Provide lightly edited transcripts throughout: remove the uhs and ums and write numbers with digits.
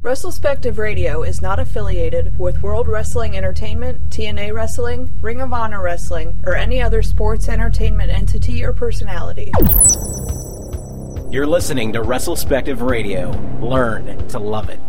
WrestleSpective Radio is not affiliated with World Wrestling Entertainment, TNA Wrestling, Ring of Honor Wrestling, or any other sports entertainment entity or personality. You're listening to WrestleSpective Radio. Learn to love it.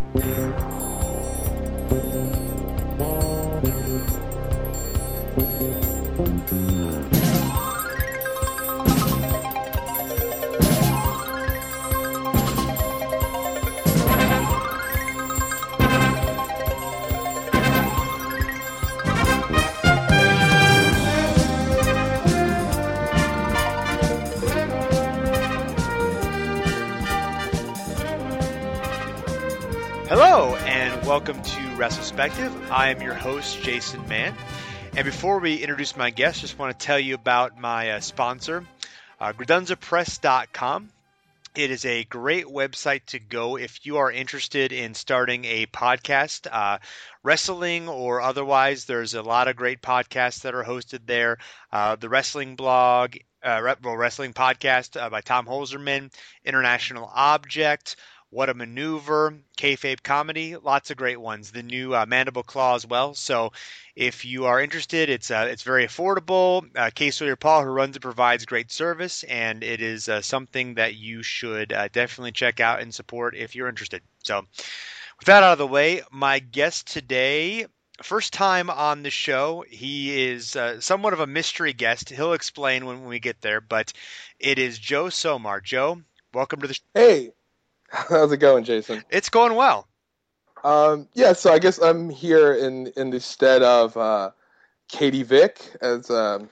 Hello, and welcome to WrestleSpective. I am your host, Jason Mann. And before we introduce my guest, just want to tell you about my sponsor, GredunzaPress.com. It is a great website to go if you are interested in starting a podcast, wrestling or otherwise. There's a lot of great podcasts that are hosted there. The Wrestling Blog, Wrestling Podcast by Tom Holzerman, International Object, What a Maneuver, Kayfabe Comedy, lots of great ones. The new Mandible Claw as well. So if you are interested, it's very affordable. Kay Sawyer Paul, who runs it, provides great service, and it is something that you should definitely check out and support if you're interested. So with that out of the way, my guest today, first time on the show. He is somewhat of a mystery guest. He'll explain when we get there, but it is Joe Somar. Joe, welcome to the show. Hey. How's it going, Jason? It's going well. So I guess I'm here in the stead of Katie Vick. As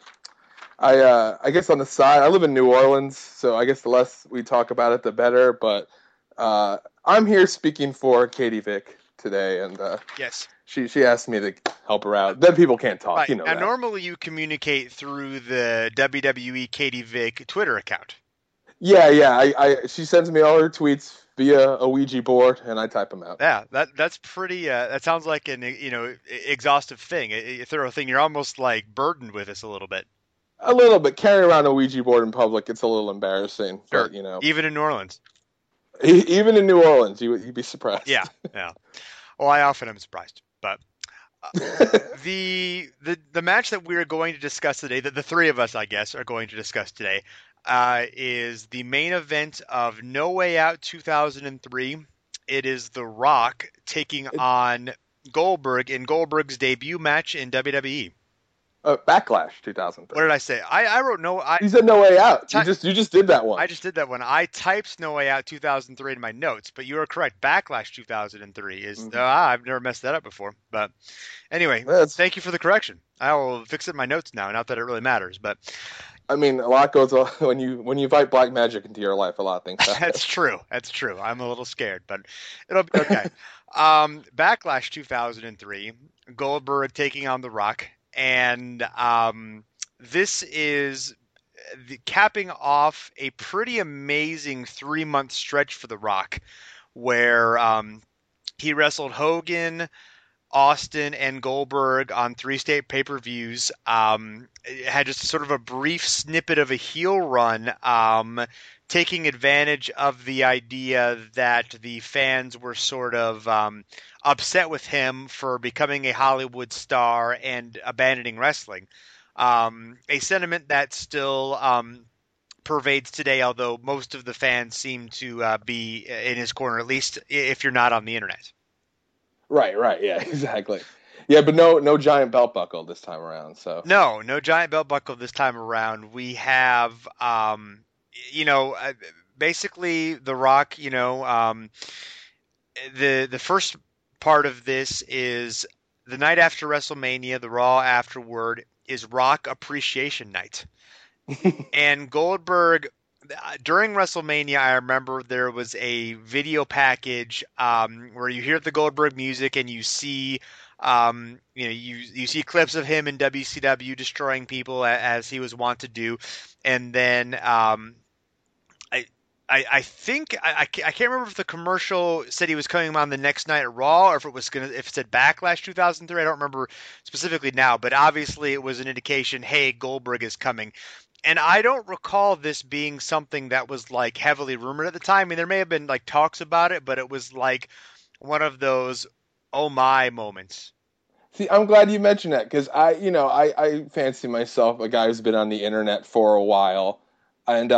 I guess on the side, I live in New Orleans, so I guess the less we talk about it, the better. But I'm here speaking for Katie Vick today, and yes, she asked me to help her out. Then people can't talk, right. You know. Now, that. normally you communicate through the WWE Katie Vick Twitter account. Yeah. She sends me all her tweets via a Ouija board, and I type them out. Yeah, that's pretty. That sounds like an exhaustive thing, a thorough thing. You're almost like burdened with this a little bit. A little bit. Carrying around a Ouija board in public, it's a little embarrassing. Sure. But, even in New Orleans. Even in New Orleans, you'd be surprised. Yeah. Well, I often am surprised, but the match that we're going to discuss today, that the three of us, I guess, are going to discuss today, is the main event of No Way Out 2003. It is The Rock taking on Goldberg in Goldberg's debut match in WWE. Backlash 2003. What did I say? I wrote no. You said No Way Out. You just did that one. I just did that one. I typed No Way Out 2003 in my notes, but you are correct. Backlash 2003 is. Mm-hmm. I've never messed that up before. But anyway, thank you for the correction. I will fix it in my notes now. Not that it really matters, but. I mean, a lot goes on when you invite black magic into your life. A lot of things happen. That's true. I'm a little scared, but it'll be okay. Backlash 2003, Goldberg taking on The Rock, and this is capping off a pretty amazing 3-month stretch for The Rock, where he wrestled Hogan, Austin, and Goldberg on 3 state pay-per-views. It had just sort of a brief snippet of a heel run, taking advantage of the idea that the fans were sort of upset with him for becoming a Hollywood star and abandoning wrestling. A sentiment that still pervades today, although most of the fans seem to be in his corner, at least if you're not on the internet. Right, yeah, exactly. Yeah, but no giant belt buckle this time around. So no giant belt buckle this time around. We have, basically The Rock. The first part of this is the night after WrestleMania. The Raw afterward is Rock Appreciation Night, and Goldberg. During WrestleMania, I remember there was a video package where you hear the Goldberg music and you see, you see clips of him in WCW destroying people as he was wont to do, and then I think I can't remember if the commercial said he was coming on the next night at Raw or if it said Backlash 2003. I don't remember specifically now, but obviously it was an indication, hey, Goldberg is coming. And I don't recall this being something that was like heavily rumored at the time. I mean, there may have been like talks about it, but it was like one of those oh my moments. See, I'm glad you mentioned that because I fancy myself a guy who's been on the internet for a while, and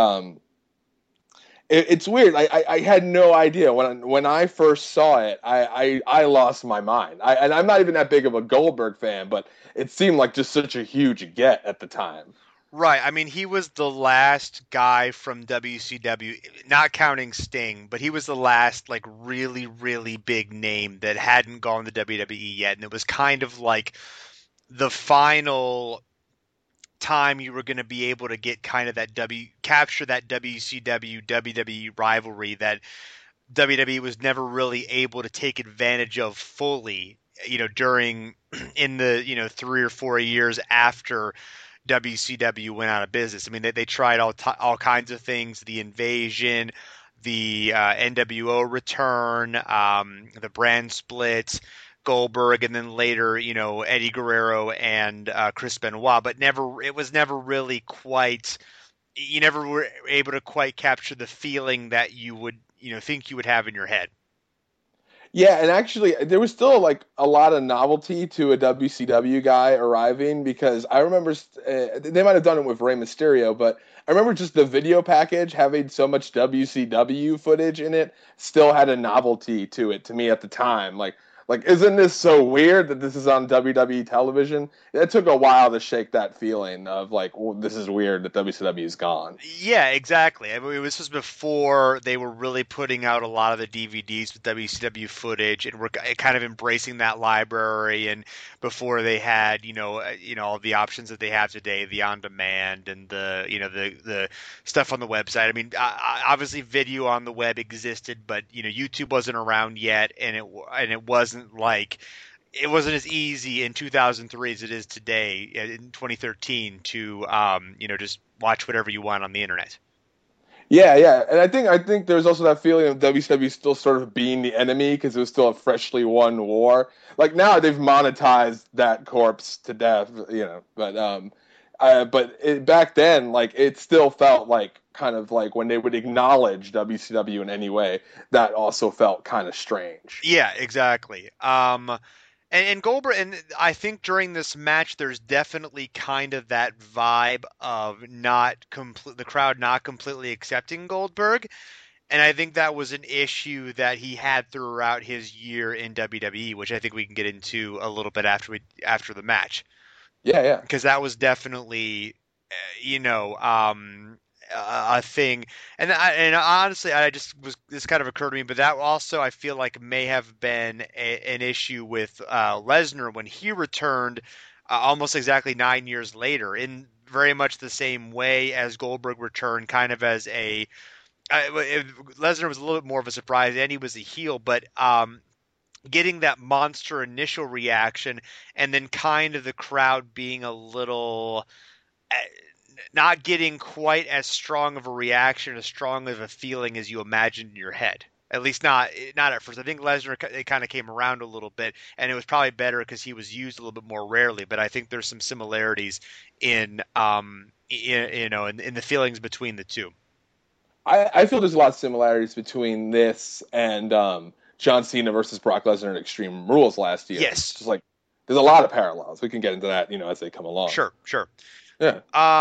it's weird. I had no idea when I first saw it. I lost my mind. And I'm not even that big of a Goldberg fan, but it seemed like just such a huge get at the time. Right. I mean, he was the last guy from WCW, not counting Sting, but he was the last like really, really big name that hadn't gone to WWE yet, and it was kind of like the final time you were going to be able to get kind of that capture that WCW WWE rivalry that WWE was never really able to take advantage of fully, during in the 3 or 4 years after WCW went out of business. I mean, they tried all kinds of things: the invasion, the NWO return, the brand split, Goldberg, and then later, Eddie Guerrero and Chris Benoit. But it was never really quite. You never were able to quite capture the feeling that you would, think you would have in your head. Yeah, and actually, there was still like a lot of novelty to a WCW guy arriving because I remember they might have done it with Rey Mysterio, but I remember just the video package having so much WCW footage in it still had a novelty to it to me at the time. Like, isn't this so weird that this is on WWE television? It took a while to shake that feeling of like, well, this is weird that WCW is gone. Yeah, exactly. I mean, this was before they were really putting out a lot of the DVDs with WCW footage, and were kind of embracing that library, and before they had, all the options that they have today, the on-demand and the stuff on the website. I mean, obviously, video on the web existed, but YouTube wasn't around yet, and it wasn't as easy in 2003 as it is today in 2013 to just watch whatever you want on the internet. Yeah, and I think there's also that feeling of WCW still sort of being the enemy because it was still a freshly won war. Like now they've monetized that corpse to death, but back then, like it still felt like kind of like when they would acknowledge WCW in any way, that also felt kind of strange. Yeah, exactly. And Goldberg, and I think during this match, there's definitely kind of that vibe of the crowd not completely accepting Goldberg, and I think that was an issue that he had throughout his year in WWE, which I think we can get into a little bit after the match. Yeah. Because that was definitely, a thing, and honestly, this kind of occurred to me, but that also I feel like may have been an issue with Lesnar when he returned almost exactly 9 years later, in very much the same way as Goldberg returned, kind of as Lesnar was a little bit more of a surprise, and he was a heel, but getting that monster initial reaction, and then kind of the crowd being a little. Not getting quite as strong of a reaction, as strong of a feeling as you imagined in your head. At least not at first. I think Lesnar, it kind of came around a little bit, and it was probably better because he was used a little bit more rarely. But I think there's some similarities in the feelings between the two. I feel there's a lot of similarities between this and John Cena versus Brock Lesnar in Extreme Rules last year. Yes. Just like there's a lot of parallels. We can get into that, as they come along. Sure. Yeah.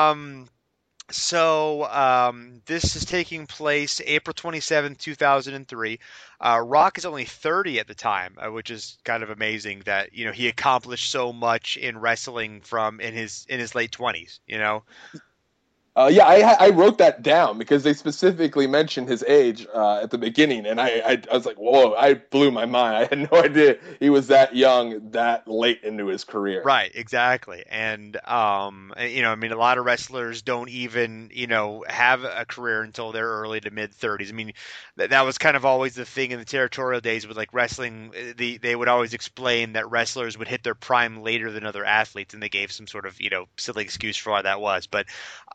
So this is taking place April 27th, 2003. Rock is only 30 at the time, which is kind of amazing that, he accomplished so much in wrestling in his late 20s, Yeah, I wrote that down because they specifically mentioned his age at the beginning, and I was like, whoa, I blew my mind. I had no idea he was that young, that late into his career. Right, exactly. And, I mean, a lot of wrestlers don't even, have a career until their early to mid-30s. I mean, that was kind of always the thing in the territorial days with, like, wrestling. They would always explain that wrestlers would hit their prime later than other athletes, and they gave some sort of, silly excuse for why that was. But,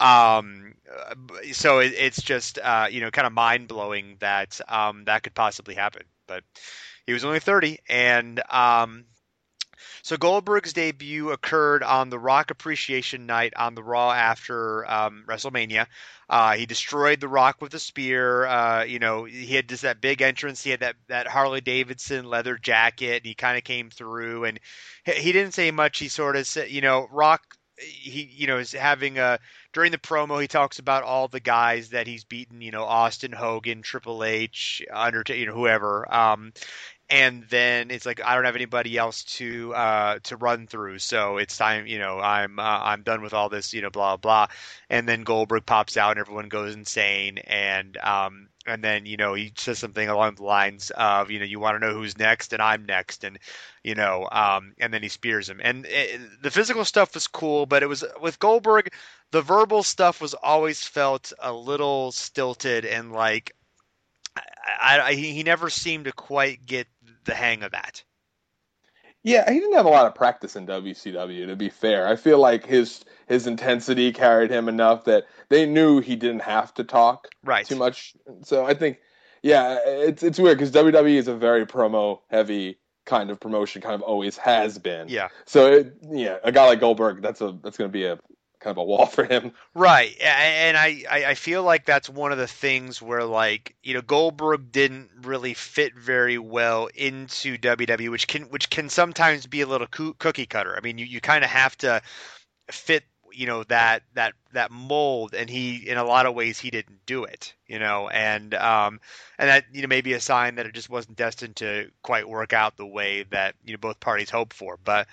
so it's just kind of mind blowing that that could possibly happen. But he was only 30, and So Goldberg's debut occurred on the Rock Appreciation Night on the Raw after WrestleMania. He destroyed the Rock with a spear. He had just that big entrance. He had that Harley Davidson leather jacket. He kind of came through, and he didn't say much. He sort of said, Rock. He is having during the promo. He talks about all the guys that he's beaten. Austin, Hogan, Triple H, Undertaker, whoever. And then it's like, I don't have anybody else to run through, so it's time. I'm done with all this. Blah blah. And then Goldberg pops out, and everyone goes insane. And then he says something along the lines of you want to know who's next, and I'm next. And and then he spears him. And the physical stuff was cool, but it was with Goldberg, the verbal stuff was always felt a little stilted, and like he never seemed to quite get the hang of that. Yeah, he didn't have a lot of practice in WCW, to be fair. I feel like his intensity carried him enough that they knew he didn't have to talk too much. So I think, yeah, it's weird because WWE is a very promo-heavy kind of promotion, kind of always has been. Yeah. So, a guy like Goldberg, that's going to be a kind of a wall for him. Right. And I feel like that's one of the things where, like, Goldberg didn't really fit very well into WWE, which can sometimes be a little cookie cutter. I mean, you kind of have to fit, that mold, and he, in a lot of ways, he didn't do it, and that, may be a sign that it just wasn't destined to quite work out the way that, both parties hoped for.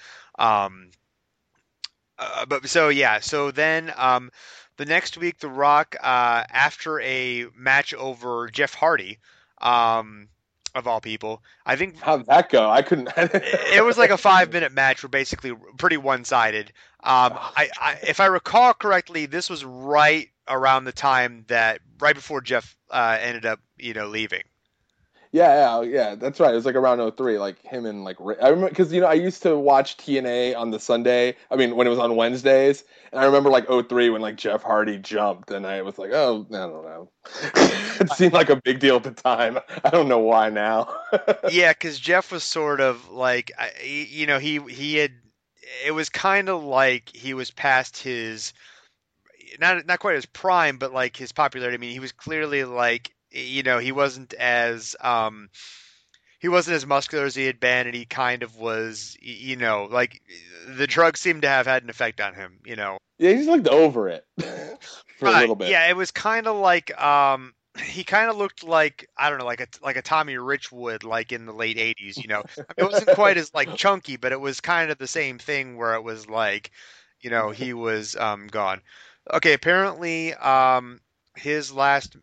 So then the next week, The Rock, after a match over Jeff Hardy, of all people, I think. How'd that go? I couldn't. It was like a 5-minute match, were basically pretty one-sided. If I recall correctly, this was right around the time right before Jeff ended up, leaving. Yeah, that's right. It was like around 2003, like him and like I remember because I used to watch TNA on the Sunday. I mean, when it was on Wednesdays, and I remember like 2003 when like Jeff Hardy jumped, and I was like, oh, I don't know. It seemed like a big deal at the time. I don't know why now. Yeah, because Jeff was sort of like, he had. It was kind of like he was past his, not quite his prime, but like his popularity. I mean, he was clearly like. He wasn't as muscular as he had been, and he kind of was, like the drugs seemed to have had an effect on him, Yeah, he just looked over it for a little bit. Yeah, it was kind of like he kind of looked like, I don't know, like a Tommy Rich would, like in the late 80s, It wasn't quite as like chunky, but it was kind of the same thing where it was like, he was gone. Okay, apparently his last.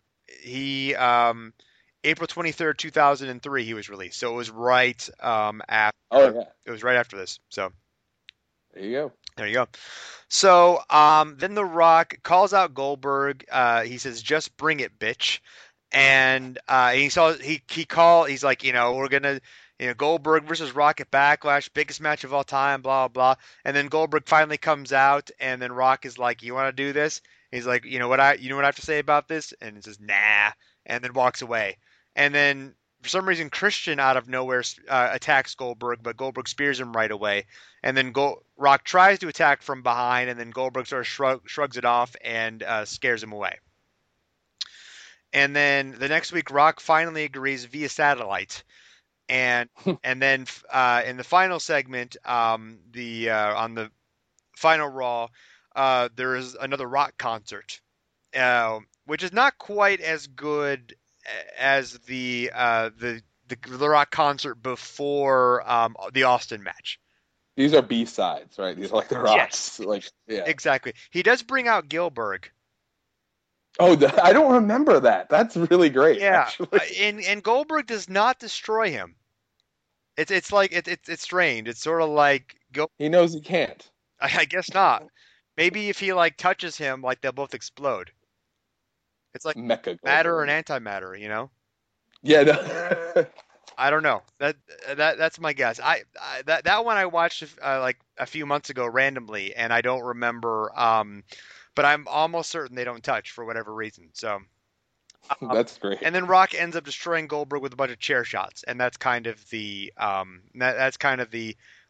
April 23rd, 2003, he was released. So it was right after. Oh, yeah. It was right after this. So there you go. So then The Rock calls out Goldberg. He says, "Just bring it, bitch." And he's like, we're gonna, Goldberg versus Rock at Backlash, biggest match of all time, blah blah. And then Goldberg finally comes out, and then Rock is like, "You want to do this?" He's like, you know what I have to say about this? And he says, nah, and then walks away. And then for some reason, Christian out of nowhere attacks Goldberg, but Goldberg spears him right away. And then Rock tries to attack from behind, and then Goldberg sort of shrugs it off and scares him away. And then the next week, Rock finally agrees via satellite. And then in the final segment, on the final Raw, there is another Rock concert, which is not quite as good as the Rock concert before the Austin match. These are B-sides, right? These are like the Rocks. Yes. Like, yeah. Exactly. He does bring out Gillberg. Oh, I don't remember that. That's really great. Yeah, and Goldberg does not destroy him. It's like it's strange. It's sort of like he knows he can't. I guess not. Maybe if he like touches him, like they'll both explode. It's like matter and antimatter, Yeah. No. I don't know. That's my guess. That one I watched like a few months ago randomly, and I don't remember. But I'm almost certain they don't touch for whatever reason. So that's great. And then Rock ends up destroying Goldberg with a bunch of chair shots, and that's kind of the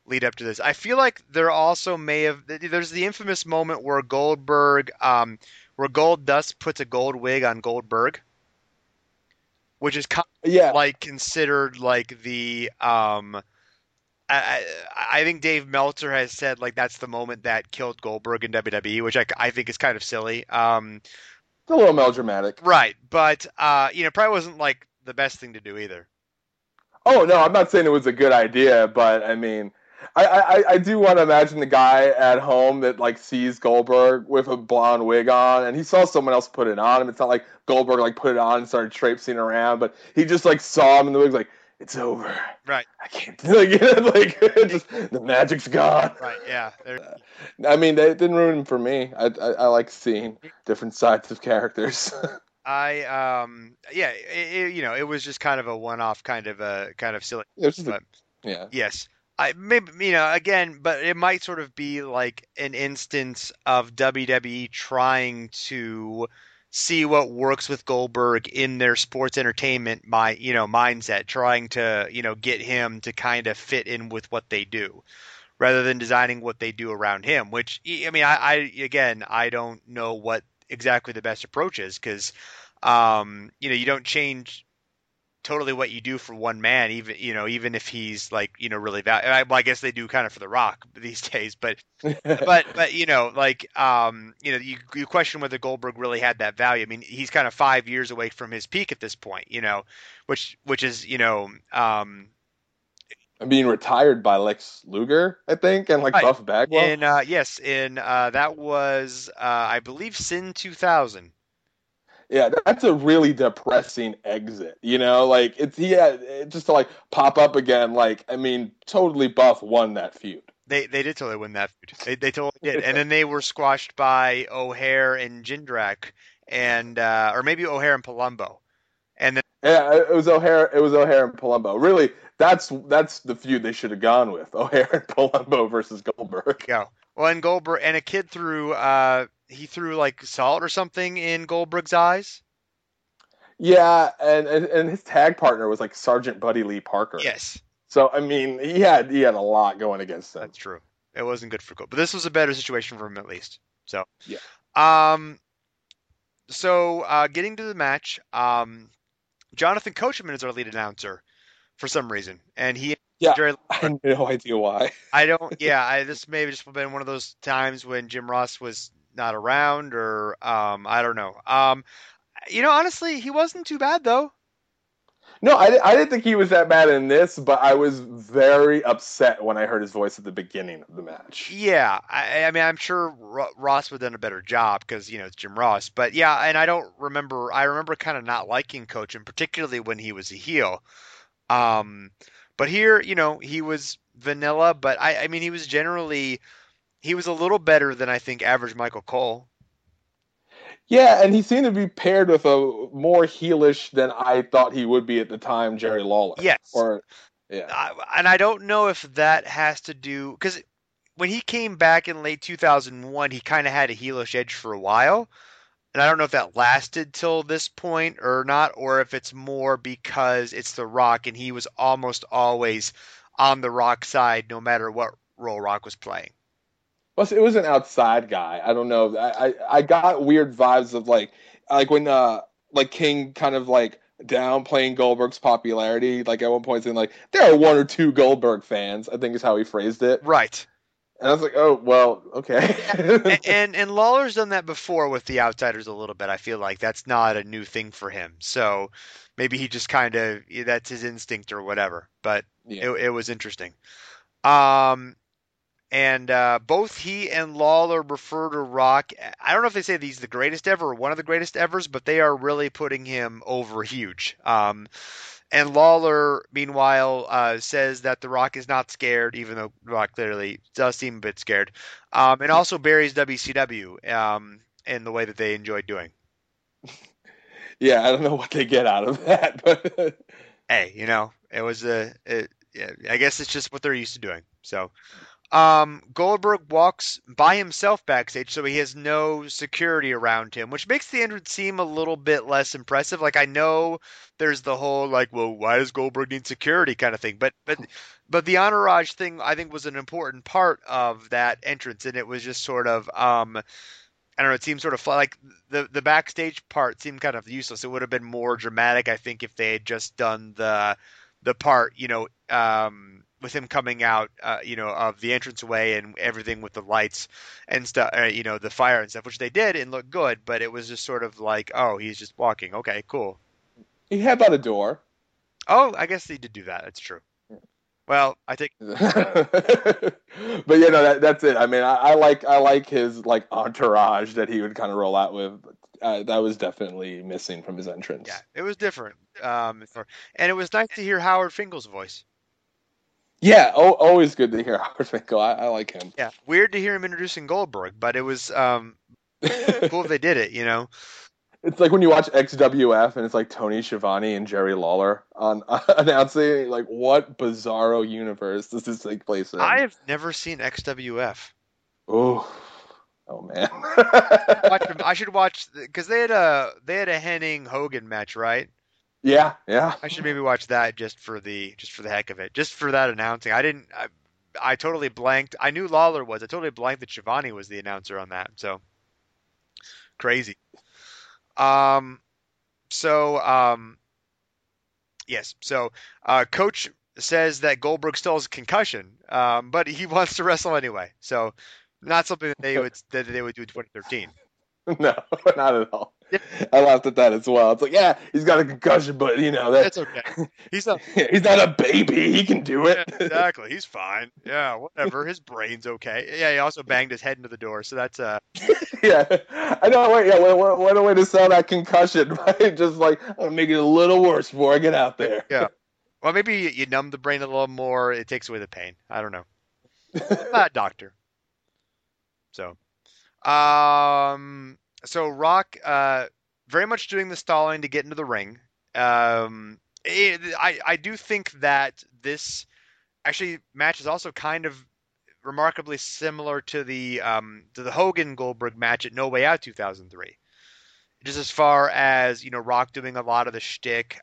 lead up to this. I feel like there also may have there's the infamous moment where where Goldust puts a gold wig on Goldberg, which is kind Yeah, of like considered like the I think Dave Meltzer has said like that's the moment that killed Goldberg in WWE, which I think is kind of silly. it's a little melodramatic. Right, but probably wasn't like the best thing to do either. Oh no, I'm not saying it was a good idea, but I mean, I do want to imagine the guy at home that like sees Goldberg with a blonde wig on, and he saw someone else put it on him. It's not like Goldberg like put it on and started traipsing around, but he just like saw him in the wig, like it's over. Right. I can't like just the magic's gone. Right. Yeah. I mean, it didn't ruin him for me. I like seeing different sides of characters. It was just kind of a one-off, kind of silly. It was just But yeah. yes, I maybe again, but it might sort of be like an instance of WWE trying to see what works with Goldberg in their sports entertainment mindset, trying to get him to kind of fit in with what they do, rather than designing what they do around him. Which I mean, I don't know what exactly the best approach is because you don't change totally what you do for one man, even if he's like really valuable. I guess they do kind of for The Rock these days, but you question whether Goldberg really had that value. I mean, he's kind of 5 years away from his peak at this point, which is I'm being retired by Lex Luger, I think, and like right. Buff Bagwell. And that was I believe Sin 2000. Yeah, that's a really depressing exit. Like just to like pop up again. Like, I mean, totally Buff won that feud. They did totally win that feud. They totally did, and then they were squashed by O'Haire and Jindrak, and or maybe O'Haire and Palumbo, and then it was O'Haire. It was O'Haire and Palumbo. Really, that's the feud they should have gone with: O'Haire and Palumbo versus Goldberg. Go. Well, and Goldberg and a kid threw he threw like salt or something in Goldberg's eyes. Yeah, and his tag partner was like Sergeant Buddy Lee Parker. Yes. So I mean, he had a lot going against him. That's true. It wasn't good for Goldberg, but this was a better situation for him at least. So yeah. Getting to the match, Jonathan Coachman is our lead announcer for some reason, and he. Yeah, I have no idea why. I don't. Yeah, this may have just been one of those times when Jim Ross was not around, or I don't know. Honestly, he wasn't too bad though. No, I didn't think he was that bad in this, but I was very upset when I heard his voice at the beginning of the match. Yeah, I mean, I'm sure Ross would have done a better job because it's Jim Ross. But yeah, and I remember kind of not liking Coachman, particularly when he was a heel. But here, he was vanilla, but I mean, he was a little better than I think average Michael Cole. Yeah, and he seemed to be paired with a more heelish than I thought he would be at the time, Jerry Lawler. Yes. Yeah. And I don't know if that has to do because when he came back in late 2001, he kind of had a heelish edge for a while. And I don't know if that lasted till this point or not, or if it's more because it's The Rock and he was almost always on The Rock side no matter what role Rock was playing. Well, it was an outside guy. I don't know. I got weird vibes of like when like King kind of like downplaying Goldberg's popularity. Like at one point saying like there are one or two Goldberg fans, I think is how he phrased it. Right. And I was like, oh well, okay. and Lawler's done that before with the Outsiders a little bit. I feel like that's not a new thing for him. So maybe he just kind of that's his instinct or whatever. But it was interesting. And both he and Lawler refer to Rock. I don't know if they say he's the greatest ever or one of the greatest evers, but they are really putting him over huge. And Lawler, meanwhile, says that The Rock is not scared, even though Rock clearly does seem a bit scared. And also buries WCW in the way that they enjoy doing. Yeah, I don't know what they get out of that, but hey, it was I guess it's just what they're used to doing. So. Goldberg walks by himself backstage, so he has no security around him, which makes the entrance seem a little bit less impressive. Like, I know there's the whole like, well, why does Goldberg need security kind of thing, but the entourage thing I think was an important part of that entrance, and it was just sort of I don't know, it seemed sort of like the backstage part seemed kind of useless. It would have been more dramatic, I think, if they had just done the part, with him coming out, of the entranceway and everything with the lights and stuff, the fire and stuff, which they did and looked good, but it was just sort of like, oh, he's just walking. Okay, cool. He had about a door. Oh, I guess he did do that. That's true. Well, I think, But that's it. I mean, I like his like entourage that he would kind of roll out with. That was definitely missing from his entrance. yeah, it was different. And it was nice to hear Howard Finkel's voice. Yeah, always good to hear Howard Finkel. I like him. Yeah, weird to hear him introducing Goldberg, but it was cool if they did it. It's like when you watch XWF and it's like Tony Schiavone and Jerry Lawler on announcing. Like, what bizarro universe does this take place in? I have never seen XWF. Oh man. I should watch because they had a Henning Hogan match, right? Yeah. I should maybe watch that just for the heck of it, just for that announcing. I totally blanked. I knew Lawler was. I totally blanked that Schiavone was the announcer on that. So crazy. Yes. So, Coach says that Goldberg still has a concussion, but he wants to wrestle anyway. So, not something that they would do in 2013. No, not at all. I laughed at that as well. It's like, yeah, he's got a concussion, but that's okay. He's not a baby. He can do it. Yeah, exactly. He's fine. Yeah, whatever. His brain's okay. Yeah, he also banged his head into the door, so that's Yeah, I know. What a way to sell that concussion, right? Just like, I'll make it a little worse before I get out there. Yeah. Well, maybe you numb the brain a little more. It takes away the pain. I don't know. I'm not a doctor. So, Rock, very much doing the stalling to get into the ring. I do think that this actually match is also kind of remarkably similar to the Hogan Goldberg match at No Way Out 2003. Just as far as Rock doing a lot of the shtick,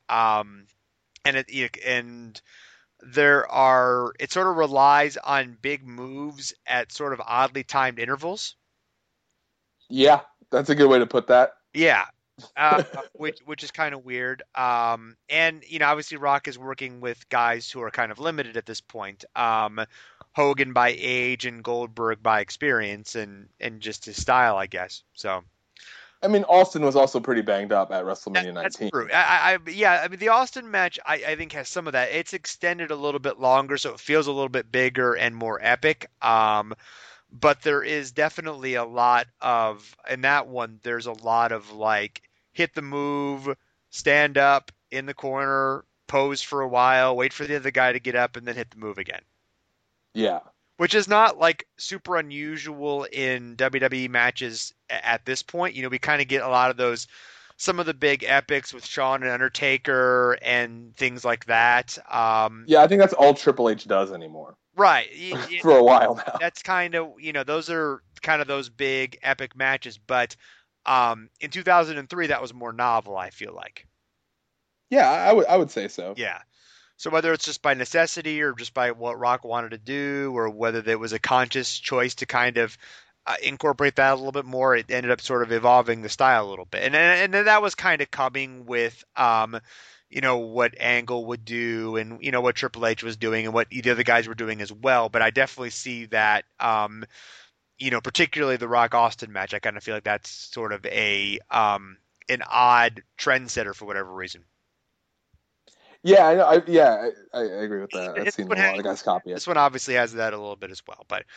and it sort of relies on big moves at sort of oddly timed intervals. Yeah, that's a good way to put that. Yeah. Which is kind of weird. And obviously Rock is working with guys who are kind of limited at this point. Hogan by age and Goldberg by experience and just his style, I guess. So, I mean, Austin was also pretty banged up at WrestleMania 19. That's true. I mean, the Austin match, I think, has some of that. It's extended a little bit longer, so it feels a little bit bigger and more epic. But there is definitely a lot of, in that one, there's a lot of like, hit the move, stand up in the corner, pose for a while, wait for the other guy to get up, and then hit the move again. Yeah. Which is not like super unusual in WWE matches at this point. We kind of get a lot of those, some of the big epics with Shawn and Undertaker and things like that. Yeah, I think that's all Triple H does anymore. Right. For a while now. That's kind of, those are kind of those big epic matches. But in 2003, that was more novel, I feel like. Yeah, I would say so. Yeah. So whether it's just by necessity or just by what Rock wanted to do, or whether there was a conscious choice to kind of incorporate that a little bit more, it ended up sort of evolving the style a little bit. And then that was kind of coming with, what Angle would do and, what Triple H was doing and what the other guys were doing as well. But I definitely see that, particularly the Rock Austin match, I kind of feel like that's sort of an odd trendsetter for whatever reason. Yeah, I know. I agree with that. I've seen a lot of guys copy it. This one obviously has that a little bit as well. But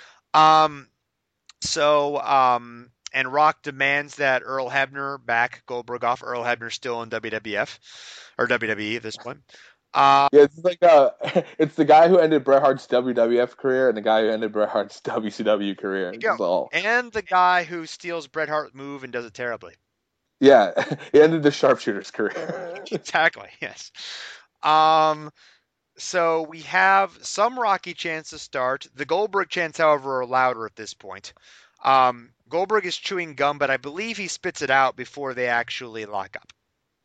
and Rock demands that Earl Hebner back Goldberg off. Earl Hebner's still in WWF or WWE at this point. It's like it's the guy who ended Bret Hart's WWF career and the guy who ended Bret Hart's WCW career. And the guy who steals Bret Hart's move and does it terribly. Yeah, he ended the sharpshooter's career. Exactly. Yes. So we have some Rocky chants to start. The Goldberg chants, however, are louder at this point. Goldberg is chewing gum, but I believe he spits it out before they actually lock up.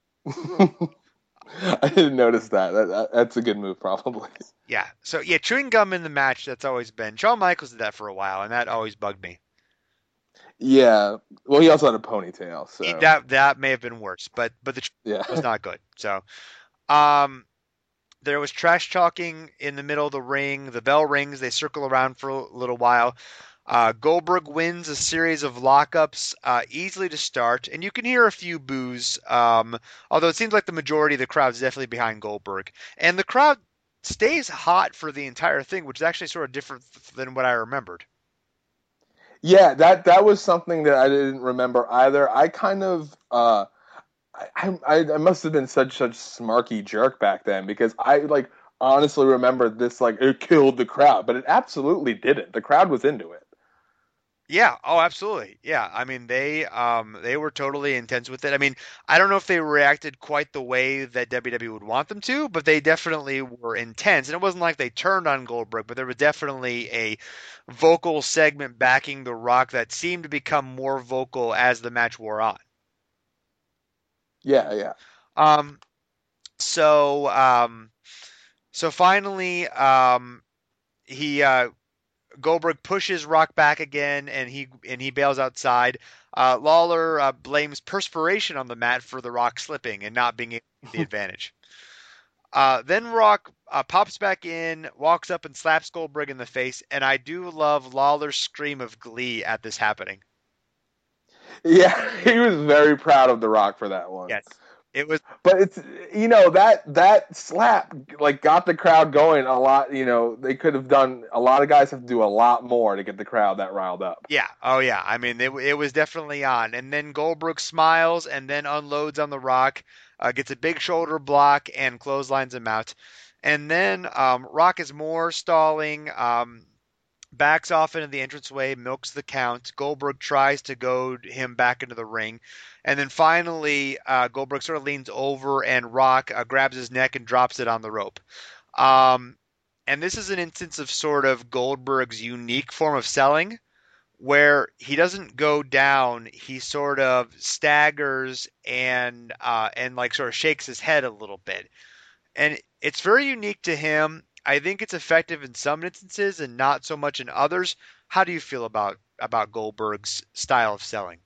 I didn't notice that. That's a good move, probably. Yeah. So yeah, chewing gum in the match, that's always been. Shawn Michaels did that for a while, and that always bugged me. Yeah. Well, he also had a ponytail, so That may have been worse, but the yeah, was not good. So, there was trash talking in the middle of the ring. The bell rings. They circle around for a little while. Goldberg wins a series of lockups easily to start, and you can hear a few boos, although it seems like the majority of the crowd is definitely behind Goldberg. And the crowd stays hot for the entire thing, which is actually sort of different than what I remembered. Yeah, that was something that I didn't remember either. I kind of I must have been such smarky jerk back then, because I like honestly remember this like it killed the crowd, but it absolutely didn't. The crowd was into it. Yeah, oh, absolutely. Yeah, I mean they were totally intense with it. I mean, I don't know if they reacted quite the way that WWE would want them to, but they definitely were intense. And it wasn't like they turned on Goldberg, but there was definitely a vocal segment backing The Rock that seemed to become more vocal as the match wore on. Yeah, yeah. Um, so so finally he Goldberg pushes Rock back again, and he bails outside. Lawler blames perspiration on the mat for The Rock slipping and not being able to get the advantage. Then Rock pops back in, walks up and slaps Goldberg in the face, and I do love Lawler's scream of glee at this happening. Yeah, he was very proud of The Rock for that one. Yes. It was, but it's that slap like got the crowd going a lot. They could have done a lot of guys have to do a lot more to get the crowd that riled up. Yeah, oh yeah. I mean, it was definitely on. And then Goldberg smiles and then unloads on The Rock, gets a big shoulder block and clotheslines him out. And then Rock is more stalling. Backs off into the entranceway, milks the count. Goldberg tries to goad him back into the ring. And then finally, Goldberg sort of leans over and Rock grabs his neck and drops it on the rope. And this is an instance of sort of Goldberg's unique form of selling, where he doesn't go down. He sort of staggers and like sort of shakes his head a little bit. And it's very unique to him. I think it's effective in some instances and not so much in others. How do you feel about Goldberg's style of selling?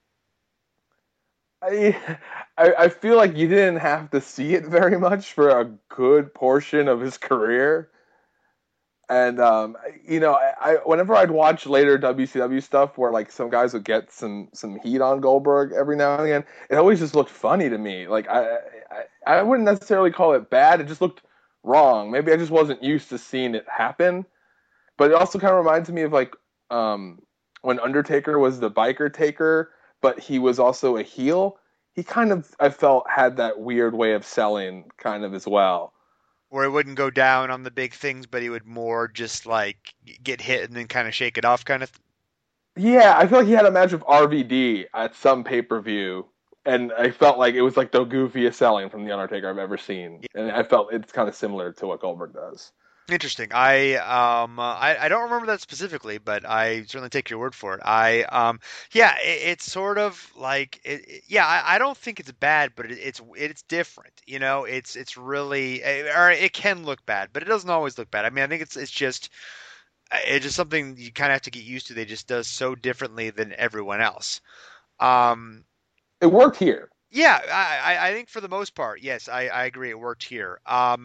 I feel like you didn't have to see it very much for a good portion of his career. And whenever I'd watch later WCW stuff where like some guys would get some heat on Goldberg every now and again, it always just looked funny to me. Like I wouldn't necessarily call it bad. It just looked wrong. Maybe I just wasn't used to seeing it happen. But it also kind of reminds me of like when Undertaker was the biker taker, but he was also a heel. He kind of, I felt, had that weird way of selling kind of as well. Where he wouldn't go down on the big things, but he would more just like get hit and then kind of shake it off kind of. Yeah, I feel like he had a match with RVD at some pay-per-view, and I felt like it was like the goofiest selling from The Undertaker I've ever seen. And I felt it's kind of similar to what Goldberg does. Interesting. I don't remember that specifically, but I certainly take your word for it. It's sort of like I don't think it's bad, but it's different. It's really, or it can look bad, but it doesn't always look bad. I mean, I think it's just something you kind of have to get used to. They just does so differently than everyone else. It worked here. Yeah, I think for the most part, yes, I agree. It worked here.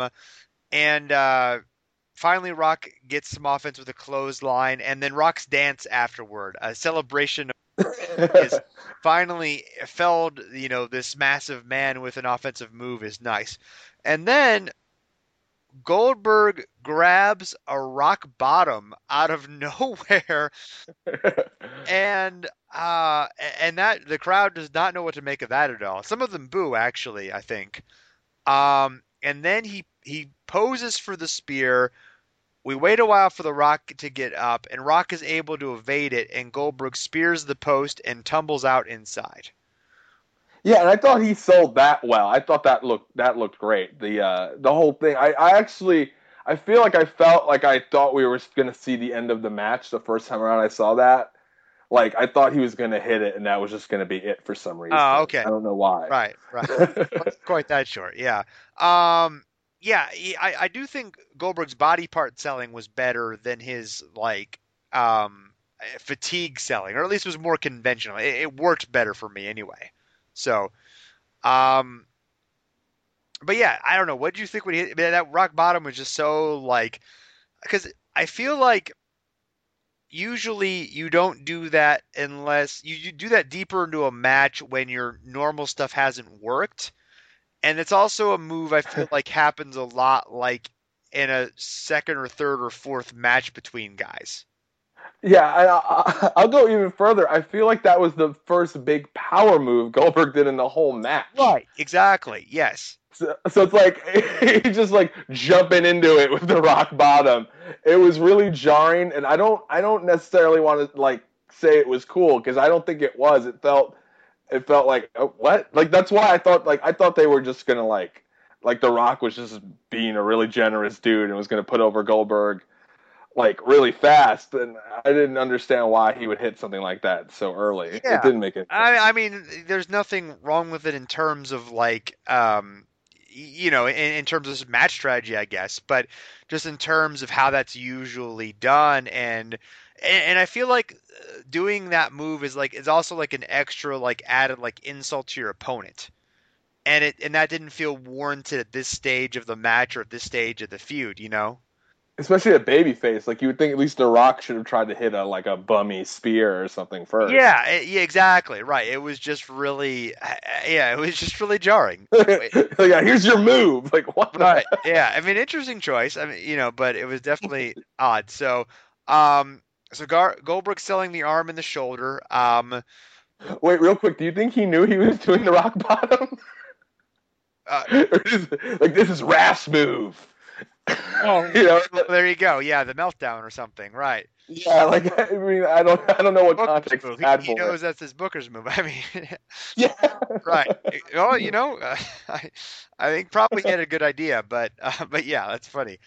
Finally, Rock gets some offense with a clothesline, and then Rock's dance afterward, a celebration is finally felled. This massive man with an offensive move is nice. And then Goldberg grabs a rock bottom out of nowhere, and that the crowd does not know what to make of that at all. Some of them boo, actually, I think. And then he poses for the spear. We wait a while for the Rock to get up, and Rock is able to evade it, and Goldberg spears the post and tumbles out inside. Yeah, and I thought he sold that well. I thought that looked great. The whole thing. I I feel like I felt like I thought we were going to see the end of the match the first time around I saw that. Like, I thought he was going to hit it, and that was just going to be it for some reason. Oh, okay. I don't know why. Right. Wasn't quite that short. Yeah. Yeah, I do think Goldberg's body part selling was better than his like fatigue selling, or at least was more conventional. It worked better for me anyway. So, but yeah, I don't know. What did you think when he hit? That rock bottom was just so like, because I feel like usually you don't do that unless you do that deeper into a match when your normal stuff hasn't worked. And it's also a move I feel like happens a lot like in a second or third or fourth match between guys. Yeah, I'll go even further. I feel like that was the first big power move Goldberg did in the whole match. Right, exactly. Yes. So it's like he's just like jumping into it with the rock bottom. It was really jarring, and I don't necessarily want to like say it was cool because I don't think it was. It felt like what? Like that's why I thought they were just gonna like The Rock was just being a really generous dude and was gonna put over Goldberg like really fast, and I didn't understand why he would hit something like that so early. Yeah. It didn't make it. I mean, there's nothing wrong with it in terms of like in terms of match strategy, I guess, but just in terms of how that's usually done, and I feel like doing that move is also like an extra like added like insult to your opponent, and that didn't feel warranted at this stage of the match or at this stage of the feud, Especially a babyface, like you would think at least The Rock should have tried to hit a bummy spear or something first. Yeah, exactly, right. It was just really, jarring. Yeah, here's your move. Like what? Right. Yeah. I mean, interesting choice. I mean, but it was definitely odd. So, Goldberg selling the arm and the shoulder. Wait, real quick. Do you think he knew he was doing the rock bottom? This is Raph's move. Oh, there you go. Yeah, the meltdown or something, right? Yeah, I mean, I don't know what context move. He knows that's his Booker's move. I mean, yeah, right. Oh, I think probably he had a good idea, but yeah, that's funny.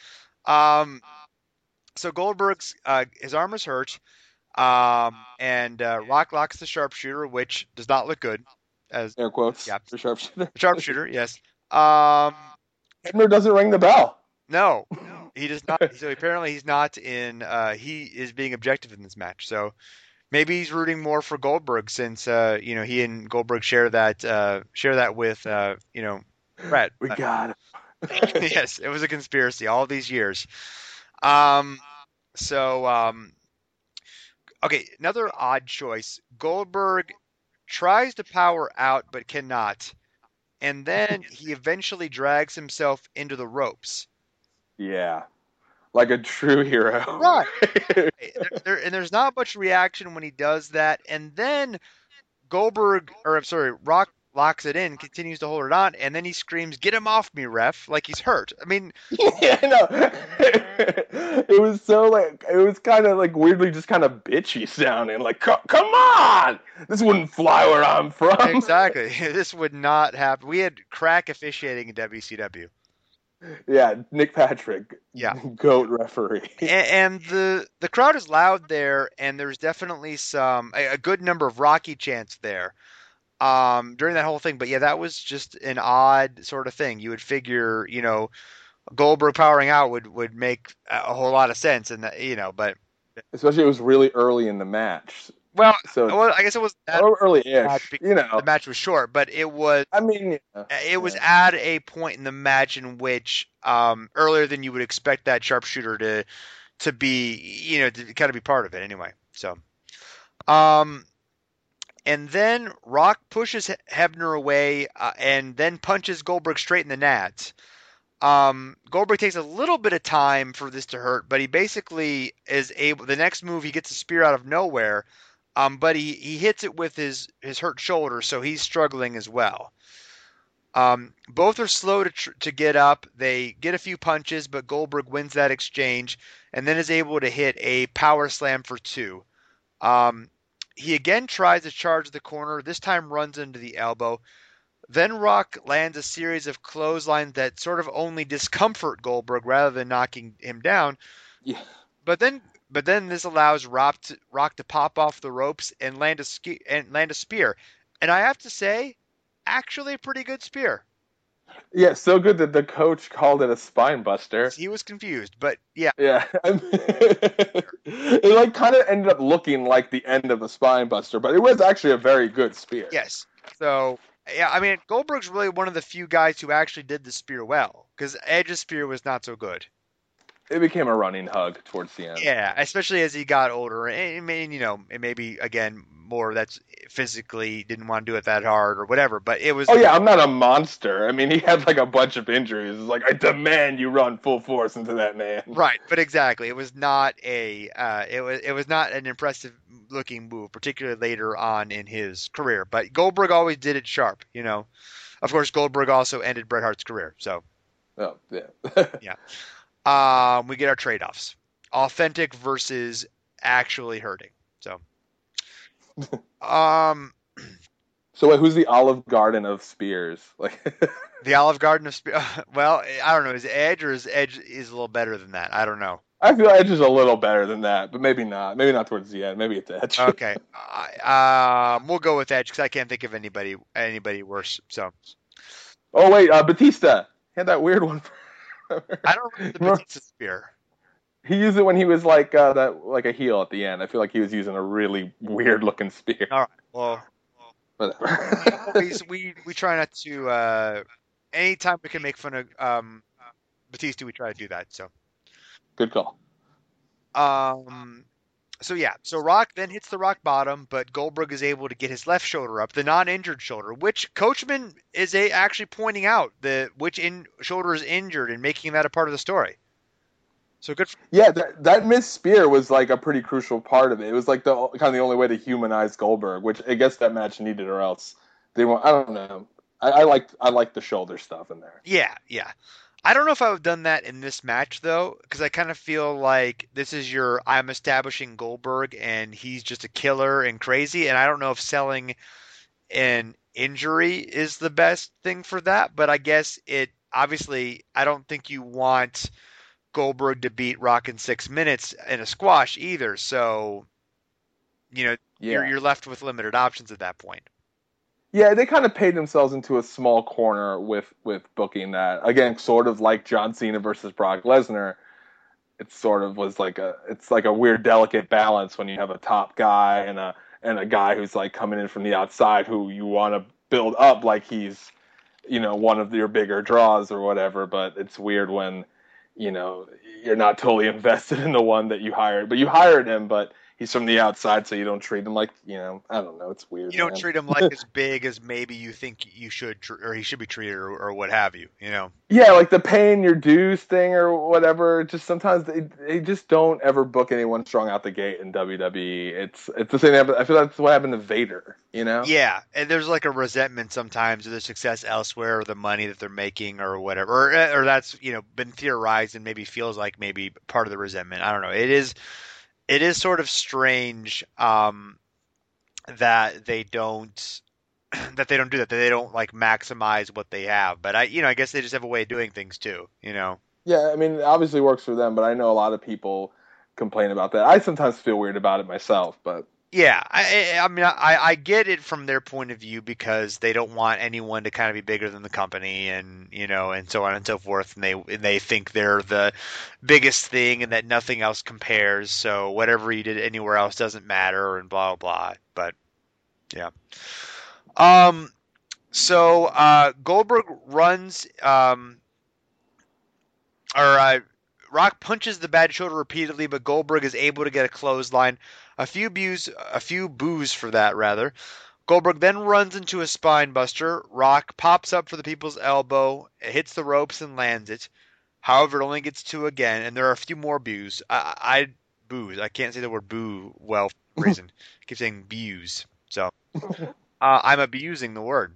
So Goldberg's his arm is hurt, and Rock locks the sharpshooter, which does not look good. As air quotes. Yeah, the sharpshooter. Sharpshooter, yes. Hebner doesn't ring the bell. No, he does not. So apparently he's not in. He is being objective in this match. So maybe he's rooting more for Goldberg since he and Goldberg share that with Brett. We got it. Yes, it was a conspiracy all these years. Okay, another odd choice. Goldberg tries to power out but cannot, and then he eventually drags himself into the ropes. Yeah, like a true hero. Right. And there's not much reaction when he does that, and then Rock locks it in, continues to hold it on, and then he screams, "Get him off me, ref!" Like he's hurt. I mean, yeah, I know. It was so it was kind of weirdly just kind of bitchy sounding. Like, come on, this wouldn't fly where I'm from. Exactly, this would not happen. We had crack officiating in WCW. Yeah, Nick Patrick. Yeah, GOAT referee. And the crowd is loud there, and there's definitely a good number of Rocky chants there during that whole thing. But yeah, that was just an odd sort of thing. You would figure, Goldberg powering out would make a whole lot of sense, and but especially it was really early in the match. Well, I guess it was early-ish. The match was short, but it was. I mean, it was at a point in the match in which earlier than you would expect that sharpshooter to be, to kind of be part of it anyway. So, and then Rock pushes Hebner away and then punches Goldberg straight in the nads. Goldberg takes a little bit of time for this to hurt, but he basically is able. The next move, he gets a spear out of nowhere. But he hits it with his hurt shoulder, so he's struggling as well. Both are slow to get up. They get a few punches, but Goldberg wins that exchange and then is able to hit a power slam for 2. He again tries to charge the corner. This time runs into the elbow. Then Rock lands a series of clotheslines that sort of only discomfort Goldberg rather than knocking him down. Yeah. But then this allows Rock to pop off the ropes and land a spear. And I have to say, actually a pretty good spear. Yeah, so good that the coach called it a spine buster. He was confused, but yeah. Yeah. It like kind of ended up looking like the end of a spine buster, but it was actually a very good spear. Yes. So, yeah, I mean, Goldberg's really one of the few guys who actually did the spear well, because Edge's spear was not so good. It became a running hug towards the end. Yeah, especially as he got older. And it may be, again, more that's physically didn't want to do it that hard or whatever, but it was... Oh, yeah, I'm not a monster. I mean, he had like a bunch of injuries. It's like, I demand you run full force into that man. Right, but exactly. It was not it was not an impressive looking move, particularly later on in his career. But Goldberg always did it sharp, Of course, Goldberg also ended Bret Hart's career, so... Oh, yeah. Yeah. We get our trade-offs. Authentic versus actually hurting. So, So wait, who's the Olive Garden of spears? Like the Olive Garden of Spears. Well, I don't know. Is Edge or is Edge is a little better than that? I don't know. I feel Edge is a little better than that, but maybe not. Maybe not towards the end. Maybe it's Edge. Okay. We'll go with Edge because I can't think of anybody worse. So. Oh wait, Batista. He had that weird one. I don't remember the Batista spear. He used it when he was like a heel at the end. I feel like he was using a really weird looking spear. All right. Well, whatever. we try not to. Anytime we can make fun of Batista, we try to do that. So. Good call. So Rock then hits the rock bottom, but Goldberg is able to get his left shoulder up, the non-injured shoulder, which Coachman is actually pointing out which shoulder is injured and making that a part of the story. So good. Yeah, that missed spear was like a pretty crucial part of it. It was like the the only way to humanize Goldberg, which I guess that match needed, or else they won't. I don't know. I like the shoulder stuff in there. Yeah. I don't know if I would have done that in this match, though, because I kind of feel like this is I'm establishing Goldberg, and he's just a killer and crazy, and I don't know if selling an injury is the best thing for that, but I guess obviously, I don't think you want Goldberg to beat Rock in 6 minutes in a squash either, so, you're left with limited options at that point. Yeah, they kind of paid themselves into a small corner with booking that. Again, sort of like John Cena versus Brock Lesnar. It sort of was like a weird, delicate balance when you have a top guy and a guy who's like coming in from the outside who you want to build up like he's, one of your bigger draws or whatever. But it's weird when, you're not totally invested in the one that you hired. But you hired him, but he's from the outside, so you don't treat him like, I don't know. It's weird. You don't treat him like as big as maybe you think you should, or he should be treated, or what have you, Yeah, like the paying your dues thing or whatever. Just sometimes they just don't ever book anyone strong out the gate in WWE. It's the same. I feel that's what happened to Vader, Yeah, and there's like a resentment sometimes of the success elsewhere, or the money that they're making, or whatever, or that's been theorized and maybe feels like maybe part of the resentment. I don't know. It is sort of strange that they don't do that they don't like maximize what they have. But I guess they just have a way of doing things too. Yeah, I mean, it obviously works for them, but I know a lot of people complain about that. I sometimes feel weird about it myself, but. Yeah, I mean, I get it from their point of view because they don't want anyone to kind of be bigger than the company, and and so on and so forth, and they think they're the biggest thing and that nothing else compares. So whatever you did anywhere else doesn't matter, and blah blah. But yeah, so Goldberg runs, Rock punches the bad shoulder repeatedly, but Goldberg is able to get a clothesline. A few boos for that, rather. Goldberg then runs into a spine buster. Rock pops up for the people's elbow, hits the ropes and lands it. However, it only gets 2 again, and there are a few more boos. I can't say the word boo well for reason. I keep saying boos. So I'm abusing the word.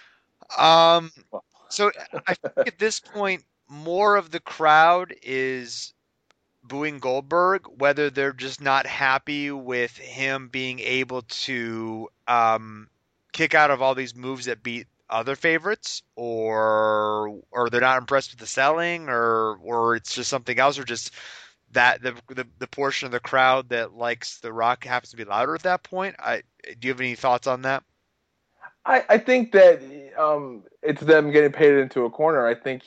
So I think at this point, more of the crowd is booing Goldberg, whether they're just not happy with him being able to kick out of all these moves that beat other favorites, or they're not impressed with the selling, or it's just something else, or just that the portion of the crowd that likes The Rock happens to be louder at that point? Do you have any thoughts on that? I think that it's them getting painted into a corner.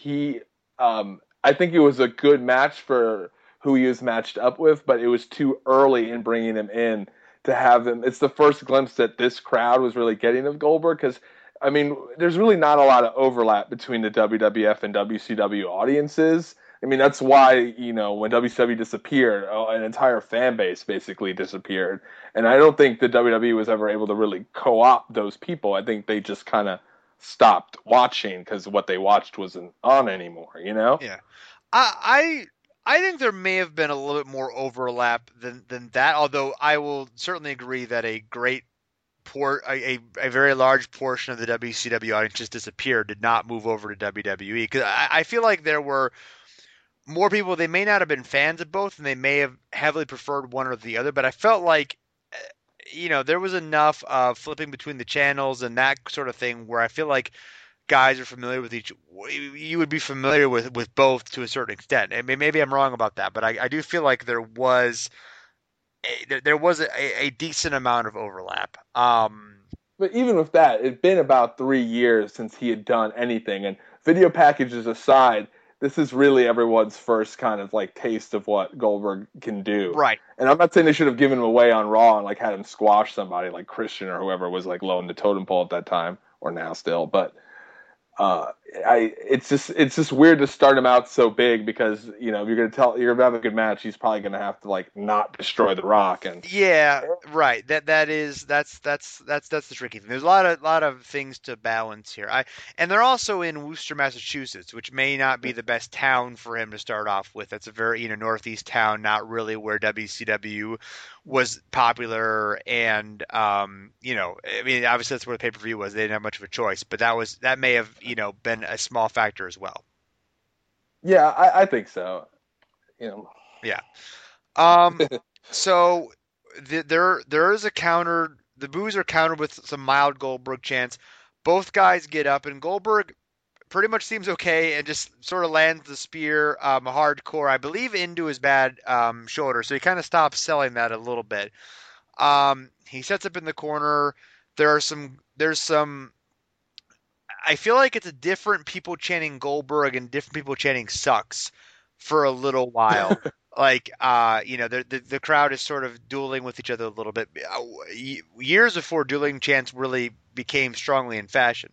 I think it was a good match for who he was matched up with, but it was too early in bringing him in to have him. It's the first glimpse that this crowd was really getting of Goldberg, because I mean, there's really not a lot of overlap between the WWF and WCW audiences. I mean, that's why, when WCW disappeared, an entire fan base basically disappeared. And I don't think the WWE was ever able to really co-opt those people. I think they just kind of stopped watching because what they watched wasn't on anymore, Yeah. I think there may have been a little bit more overlap than that, although I will certainly agree that a very large portion of the WCW audience just disappeared, did not move over to WWE. Because I feel like there were more people, they may not have been fans of both, and they may have heavily preferred one or the other, but I felt like, there was enough of flipping between the channels and that sort of thing where I feel like guys are familiar with you would be familiar with both to a certain extent. I mean, maybe I'm wrong about that, but I do feel like there was a decent amount of overlap. But even with that, it'd been about 3 years since he had done anything, and video packages aside, this is really everyone's first kind of like taste of what Goldberg can do. Right. And I'm not saying they should have given him away on Raw and like had him squash somebody like Christian or whoever was like low in the totem pole at that time, or now still, but it's just weird to start him out so big, because if you're gonna have a good match, he's probably gonna have to like not destroy the Rock. And yeah, right. That's the tricky thing. There's a lot of things to balance here. And they're also in Worcester, Massachusetts, which may not be the best town for him to start off with. That's a very northeast town, not really where WCW was popular, and I mean, obviously that's where the pay-per-view was. They didn't have much of a choice, but that may have been a small factor as well. Yeah, I think so. Yeah. So there is a counter. The boos are countered with some mild Goldberg chants. Both guys get up, and Goldberg pretty much seems okay and just sort of lands the spear hardcore, I believe, into his bad shoulder. So he kind of stops selling that a little bit. He sets up in the corner. There's some. I feel like it's a different people chanting Goldberg and different people chanting sucks for a little while. Like, the crowd is sort of dueling with each other a little bit. Years before dueling chants really became strongly in fashion.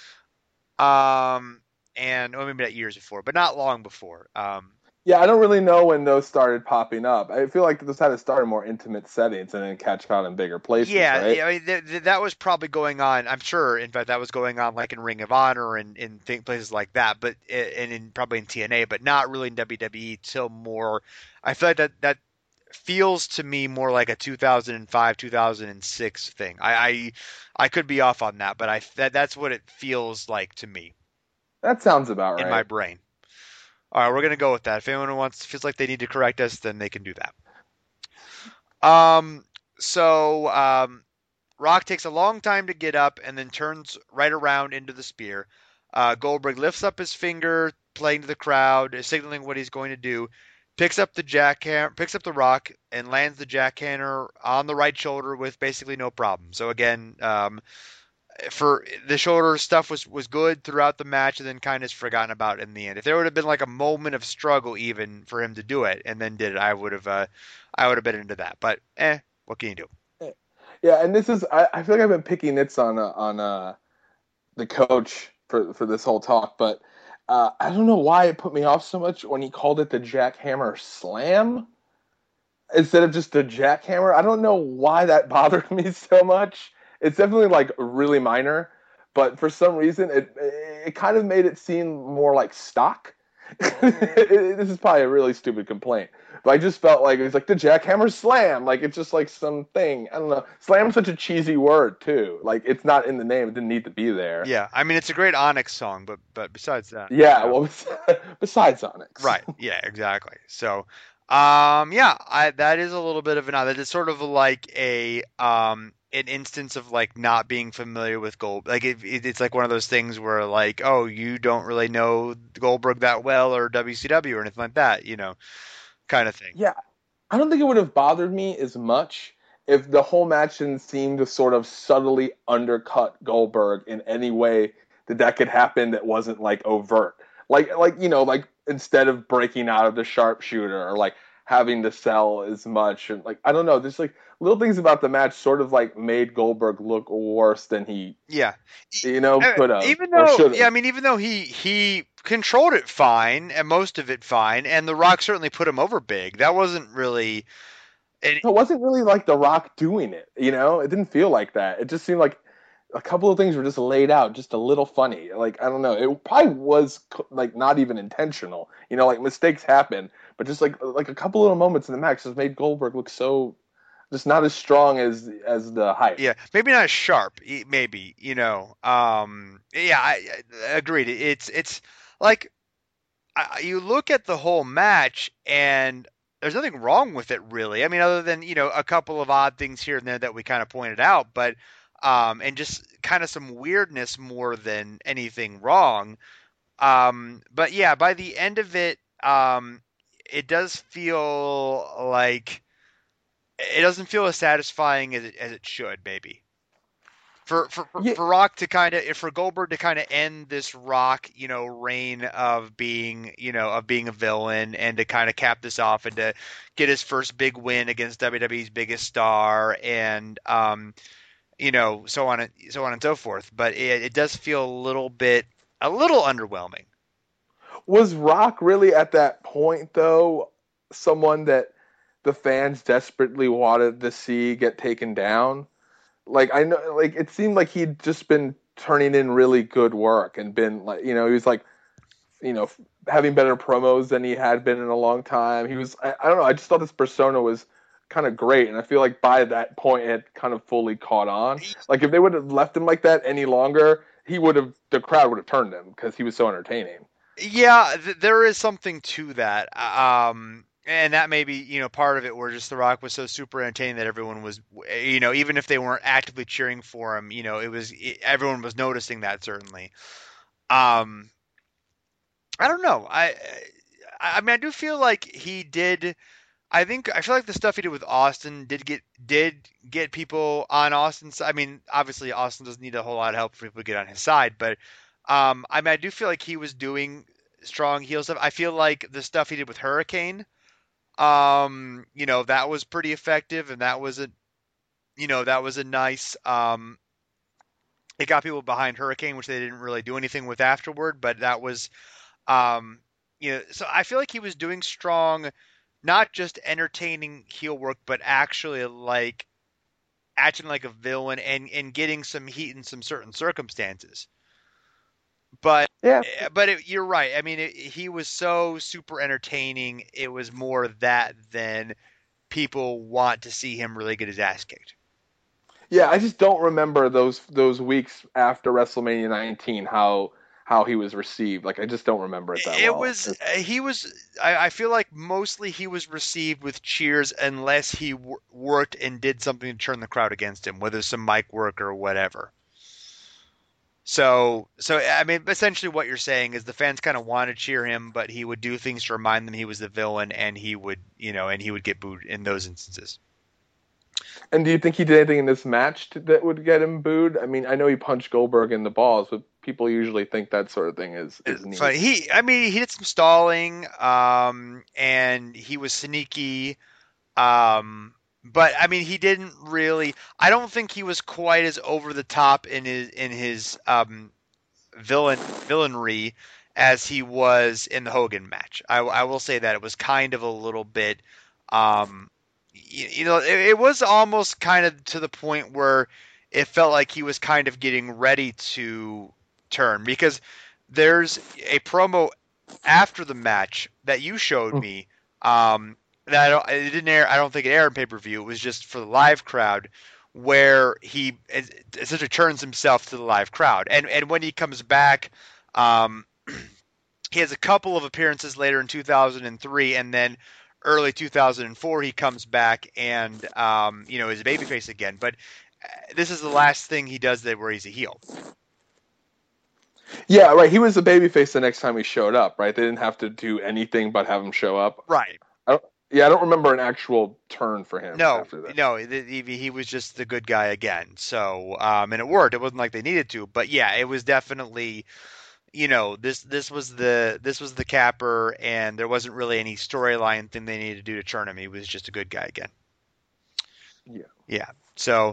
Maybe not years before, but not long before. Yeah, I don't really know when those started popping up. I feel like those had to start in more intimate settings and then catch on in bigger places. Yeah, right? I mean, that was probably going on. I'm sure, in fact, that was going on like in Ring of Honor and in places like that, but probably in TNA, but not really in WWE till more. I feel like that feels to me more like a 2005, 2006 thing. I could be off on that, but that's what it feels like to me. That sounds about right in my brain. All right, we're going to go with that. If anyone feels like they need to correct us, then they can do that. So Rock takes a long time to get up and then turns right around into the spear. Goldberg lifts up his finger, playing to the crowd, signaling what he's going to do. Picks up the Rock, and lands the jackhammer on the right shoulder with basically no problem. So again, for the shoulder stuff was good throughout the match, and then kind of forgotten about in the end. If there would have been like a moment of struggle even for him to do it and then did it, I would have been into that. But what can you do? Yeah, and this is I feel like I've been picking nits on the coach for this whole talk, but I don't know why it put me off so much when he called it the Jackhammer Slam instead of just the Jackhammer. I don't know why that bothered me so much. It's definitely like really minor, but for some reason it kind of made it seem more like stock. This is probably a really stupid complaint, but I just felt like it was like the Jackhammer Slam. Like it's just like something. I don't know. Slam's such a cheesy word too. Like it's not in the name. It didn't need to be there. Yeah, I mean it's a great Onyx song, but besides that. Yeah, well, besides Onyx. Right. Yeah. Exactly. So, that is a little bit of an odd. It's sort of like a an instance of like not being familiar with Gold. Like it's like one of those things where like, oh, you don't really know Goldberg that well or WCW or anything like that, kind of thing. Yeah, I don't think it would have bothered me as much if the whole match didn't seem to sort of subtly undercut Goldberg in any way that could happen that wasn't like overt. Like instead of breaking out of the sharpshooter or like having to sell as much and like I don't know, there's like little things about the match sort of like made Goldberg look worse than he Yeah, could have even or though should have. yeah, I mean, even though he controlled it fine and most of it fine, and The Rock certainly put him over big. That wasn't really. It wasn't really like The Rock doing it, It didn't feel like that. It just seemed like a couple of things were just laid out just a little funny. Like, I don't know. It probably was like not even intentional. Like mistakes happen, but just like a couple little moments in the match just made Goldberg look so just not as strong as the hype. Yeah, maybe not as sharp. Maybe Yeah, I agreed. It's like you look at the whole match and there's nothing wrong with it really. I mean, other than a couple of odd things here and there that we kind of pointed out, but and just kind of some weirdness more than anything wrong. But yeah, by the end of it, it does feel like it doesn't feel as satisfying as it should, maybe. For Rock to kind of for Goldberg to kind of end this Rock reign of being a villain and to kind of cap this off and to get his first big win against WWE's biggest star and so on and so forth. But it does feel a little underwhelming. Was Rock really at that point though someone that the fans desperately wanted to see get taken down? Like I know, like it seemed like he'd just been turning in really good work and been like, he was like, having better promos than he had been in a long time. He was, I don't know, I just thought this persona was kind of great, and I feel like by that point it had kind of fully caught on. Like if they would have left him like that any longer, the crowd would have turned him because he was so entertaining. Yeah, there is something to that. And that may be, part of it where just The Rock was so super entertaining that everyone was, even if they weren't actively cheering for him, everyone was noticing that certainly. I don't know. I mean, I do feel like he did. I feel like the stuff he did with Austin did get people on Austin's side. I mean, obviously Austin doesn't need a whole lot of help for people to get on his side, but I mean, I do feel like he was doing strong heel stuff. I feel like the stuff he did with Hurricane. That was pretty effective, and that was a nice. It got people behind Hurricane, which they didn't really do anything with afterward. But that was, so I feel like he was doing strong, not just entertaining heel work, but actually like acting like a villain and getting some heat in some certain circumstances. But yeah, you're right. I mean, he was so super entertaining. It was more that than people want to see him really get his ass kicked. Yeah, I just don't remember those weeks after WrestleMania 19 how he was received. Like I just don't remember it that well. I feel like mostly he was received with cheers unless he worked and did something to turn the crowd against him, whether some mic work or whatever. So I mean, essentially what you're saying is the fans kind of want to cheer him, but he would do things to remind them he was the villain, and he would get booed in those instances. And do you think he did anything in this match that would get him booed? I mean, I know he punched Goldberg in the balls, but people usually think that sort of thing is neat. But he did some stalling, and he was sneaky, but I mean, he didn't really. I don't think he was quite as over the top in his villainry as he was in the Hogan match. I will say that it was kind of a little bit, it was almost kind of to the point where it felt like he was kind of getting ready to turn, because there's a promo after the match that you showed me. It didn't air. I don't think it aired on pay-per-view. It was just for the live crowd, where he essentially turns himself to the live crowd. And when he comes back, he has a couple of appearances later in 2003, and then early 2004 he comes back and is a babyface again. But this is the last thing he does that where he's a heel. Yeah, right. He was a babyface the next time he showed up, right? They didn't have to do anything but have him show up. Right. I don't remember an actual turn for him after that. No, he was just the good guy again. So, and it worked. It wasn't like they needed to, but yeah, it was definitely, this was the capper, and there wasn't really any storyline thing they needed to do to turn him. He was just a good guy again. Yeah. Yeah. So,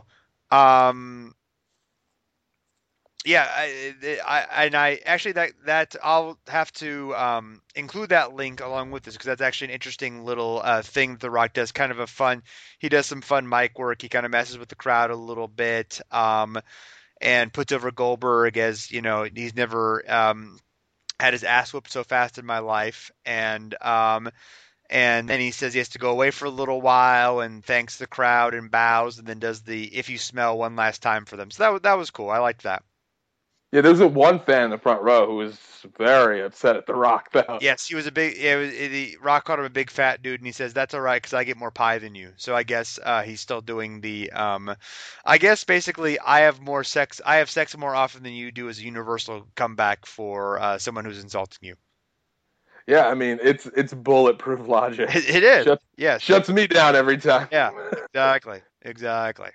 yeah, I actually that I'll have to include that link along with this because that's actually an interesting little thing that The Rock does. Kind of a fun. He does some fun mic work. He kind of messes with the crowd a little bit, and puts over Goldberg as he's never had his ass whooped so fast in my life, and then he says he has to go away for a little while and thanks the crowd and bows and then does the "if you smell" one last time for them. So that was cool. I liked that. Yeah, there was one fan in the front row who was very upset at The Rock, though. Yes, he was a big. The Rock called him a big fat dude, and he says that's all right because I get more pie than you. So I guess he's still doing the. I guess basically I have more sex. I have sex more often than you do as a universal comeback for someone who's insulting you. Yeah, I mean it's bulletproof logic. It is. Yes. Shuts me down every time. Yeah. Exactly.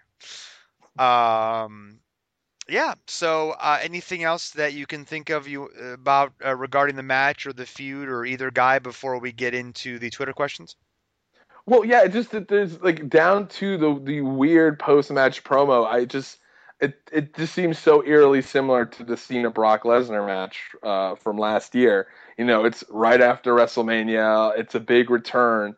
Yeah. So, anything else that you can think of about regarding the match or the feud or either guy before we get into the Twitter questions? Well, yeah, just that there's like down to the weird post-match promo. It just seems so eerily similar to the Cena Brock Lesnar match from last year. It's right after WrestleMania. It's a big return.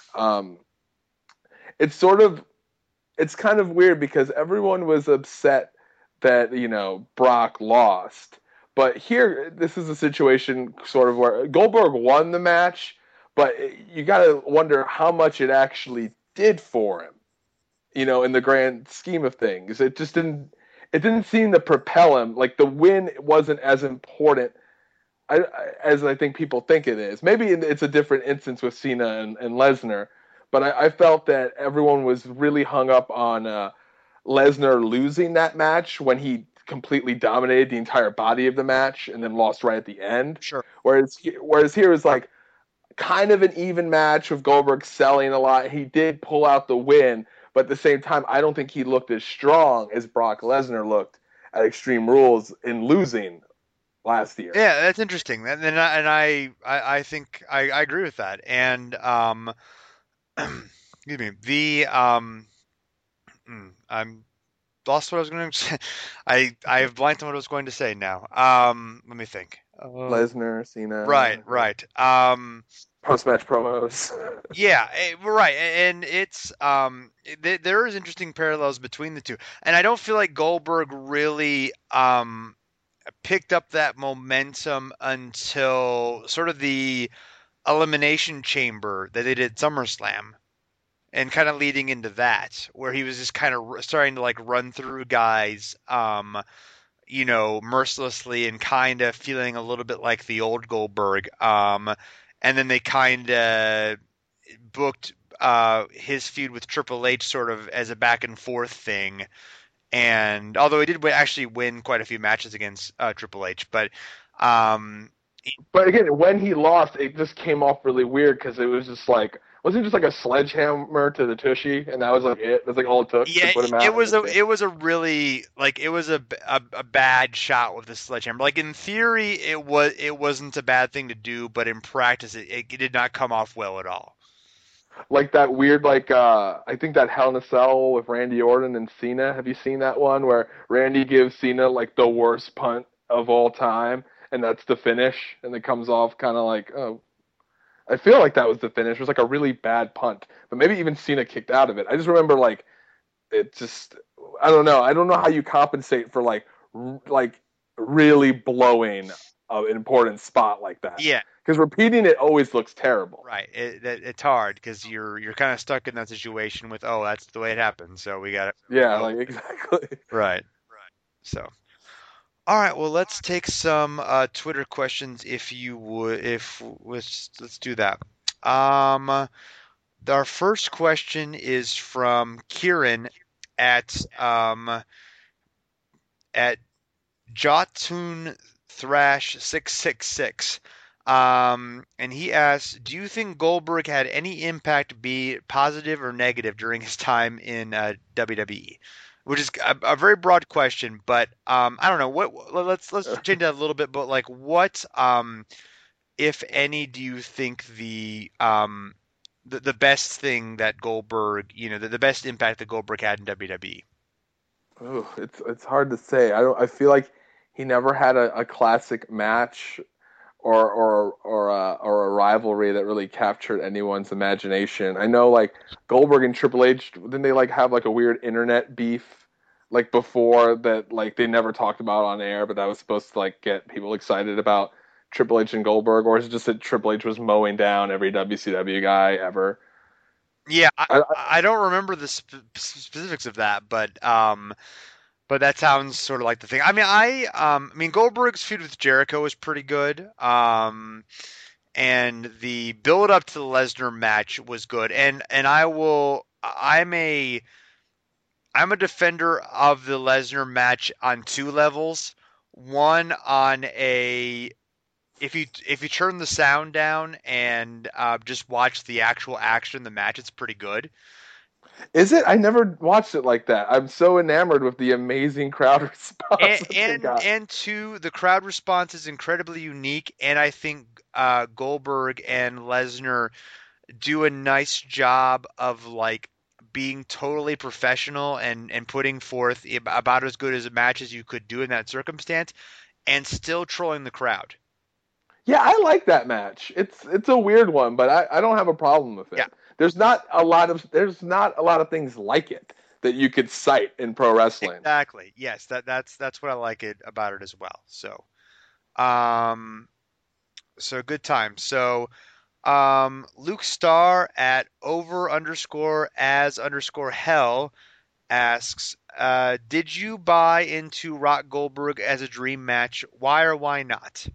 It's kind of weird because everyone was upset that Brock lost, but here this is a situation sort of where Goldberg won the match, but you got to wonder how much it actually did for him, in the grand scheme of things. It didn't seem to propel him. Like the win wasn't as important as I think people think it is. Maybe it's a different instance with Cena and Lesnar, but I felt that everyone was really hung up on Lesnar losing that match when he completely dominated the entire body of the match and then lost right at the end. Sure. Whereas here is like kind of an even match with Goldberg selling a lot. He did pull out the win, but at the same time, I don't think he looked as strong as Brock Lesnar looked at Extreme Rules in losing last year. Yeah, that's interesting. And I think I agree with that. And excuse me. I'm lost what I was going to say. I have blanked on what I was going to say now. Let me think. Lesnar, Cena. Right. Post-match promos. Yeah, right. And it's there is interesting parallels between the two. And I don't feel like Goldberg really picked up that momentum until sort of the Elimination Chamber that they did at SummerSlam. And kind of leading into that, where he was just kind of starting to like run through guys, mercilessly and kind of feeling a little bit like the old Goldberg. And then they kind of booked his feud with Triple H sort of as a back and forth thing. And although he did actually win quite a few matches against Triple H, but again, when he lost, it just came off really weird because it was just like. Wasn't it just like a sledgehammer to the tushy, and that was like it? That's like all it took to put him out. It was a really like it was a bad shot with the sledgehammer. Like in theory, it wasn't a bad thing to do, but in practice, it did not come off well at all. Like that weird, I think that Hell in a Cell with Randy Orton and Cena. Have you seen that one where Randy gives Cena like the worst punt of all time, and that's the finish, and it comes off kind of like oh. I feel like that was the finish. It was like a really bad punt, but maybe even Cena kicked out of it. I just remember it just I don't know. I don't know how you compensate for like really blowing an important spot like that. Yeah, because repeating it always looks terrible. Right. It's hard because you're kind of stuck in that situation with that's the way it happened. So we got it. Yeah, exactly. Right. So. All right, well, let's take some Twitter questions if you would. Let's do that. Our first question is from Kieran, at Jotun Thrash 666. And he asks, do you think Goldberg had any impact, be it positive or negative, during his time in WWE? Which is a very broad question, but I don't know. Let's change that a little bit. But like, what if any, do you think the best thing that Goldberg, the best impact that Goldberg had in WWE? Ooh, it's hard to say. I feel like he never had a classic match or a rivalry that really captured anyone's imagination. I know like Goldberg and Triple H, didn't they like have like a weird internet beef like before that like they never talked about on air, but that was supposed to like get people excited about Triple H and Goldberg, or is it just that Triple H was mowing down every WCW guy ever? Yeah, I, I don't remember the specifics of that, but that sounds sort of like the thing. I mean Goldberg's feud with Jericho was pretty good. And the build up to the Lesnar match was good. And I'm a defender of the Lesnar match on two levels. One on a if you turn the sound down and just watch the actual action in the match, it's pretty good. is it? I never watched it like that. I'm so enamored with the amazing crowd response that they got. And two, the crowd response is incredibly unique, and I think Goldberg and Lesnar do a nice job of like being totally professional and putting forth about as good as a match as you could do in that circumstance, and still trolling the crowd. Yeah, I like that match. It's a weird one, but I don't have a problem with it. Yeah. There's not a lot of things like it that you could cite in pro wrestling. Exactly. Yes, that's what I like about it as well. So good time. So Luke Starr at over_as_hell asks, did you buy into Rock Goldberg as a dream match? Why or why not?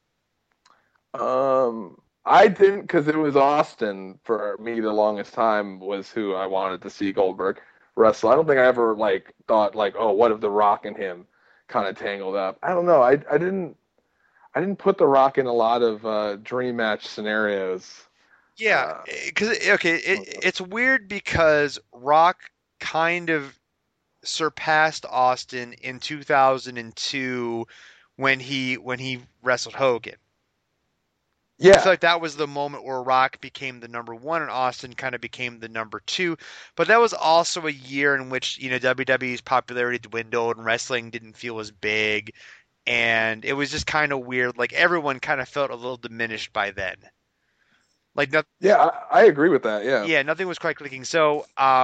I didn't, because it was Austin for me. The longest time was who I wanted to see Goldberg wrestle. I don't think I ever like thought like, oh, what if The Rock and him kind of tangled up? I don't know. I didn't put The Rock in a lot of dream match scenarios. Yeah, because it's weird because Rock kind of surpassed Austin in 2002 when he wrestled Hogan. Yeah. I feel like that was the moment where Rock became the number one and Austin kind of became the number two. But that was also a year in which, WWE's popularity dwindled and wrestling didn't feel as big. And it was just kind of weird. Like everyone kind of felt a little diminished by then. Like yeah, I agree with that. Yeah. Yeah, nothing was quite clicking. So,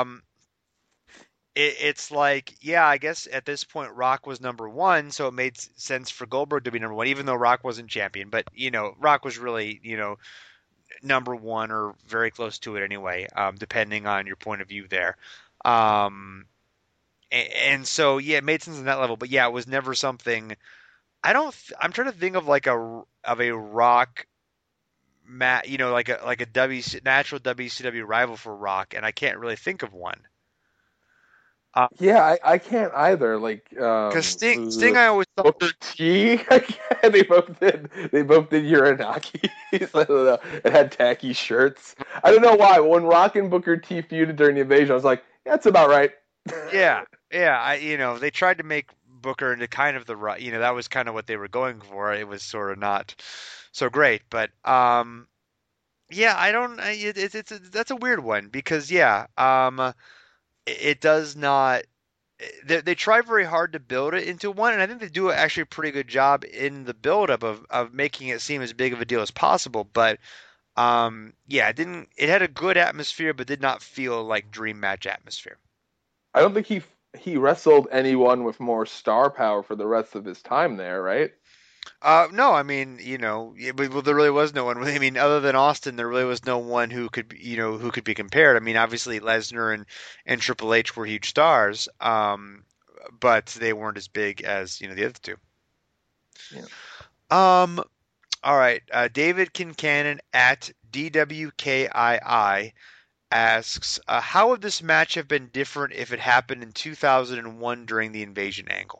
it's like, yeah, I guess at this point Rock was number one, so it made sense for Goldberg to be number one, even though Rock wasn't champion. But Rock was really number one or very close to it anyway, depending on your point of view there. And so yeah, it made sense on that level. But yeah, it was never something. I'm trying to think of like a Rock like a natural WCW rival for Rock, and I can't really think of one. Yeah, I can't either. Like, because Sting, I always thought Booker T. They both did Uranaki. I don't know. It had tacky shirts. I don't know why. When Rock and Booker T feuded during the Invasion, I was like, yeah, that's about right. Yeah. They tried to make Booker into kind of that was kind of what they were going for. It was sort of not so great, but yeah, I don't. That's a weird one because it does not. They try very hard to build it into one, and I think they do actually a pretty good job in the buildup of making it seem as big of a deal as possible. But it didn't. It had a good atmosphere, but did not feel like dream match atmosphere. I don't think he wrestled anyone with more star power for the rest of his time there, right? No, I mean, well, there really was no one. I mean, other than Austin, there really was no one who could be compared. I mean, obviously Lesnar and Triple H were huge stars, but they weren't as big as the other two. Yeah. All right, David Kincannon at DWKII asks, how would this match have been different if it happened in 2001 during the Invasion angle?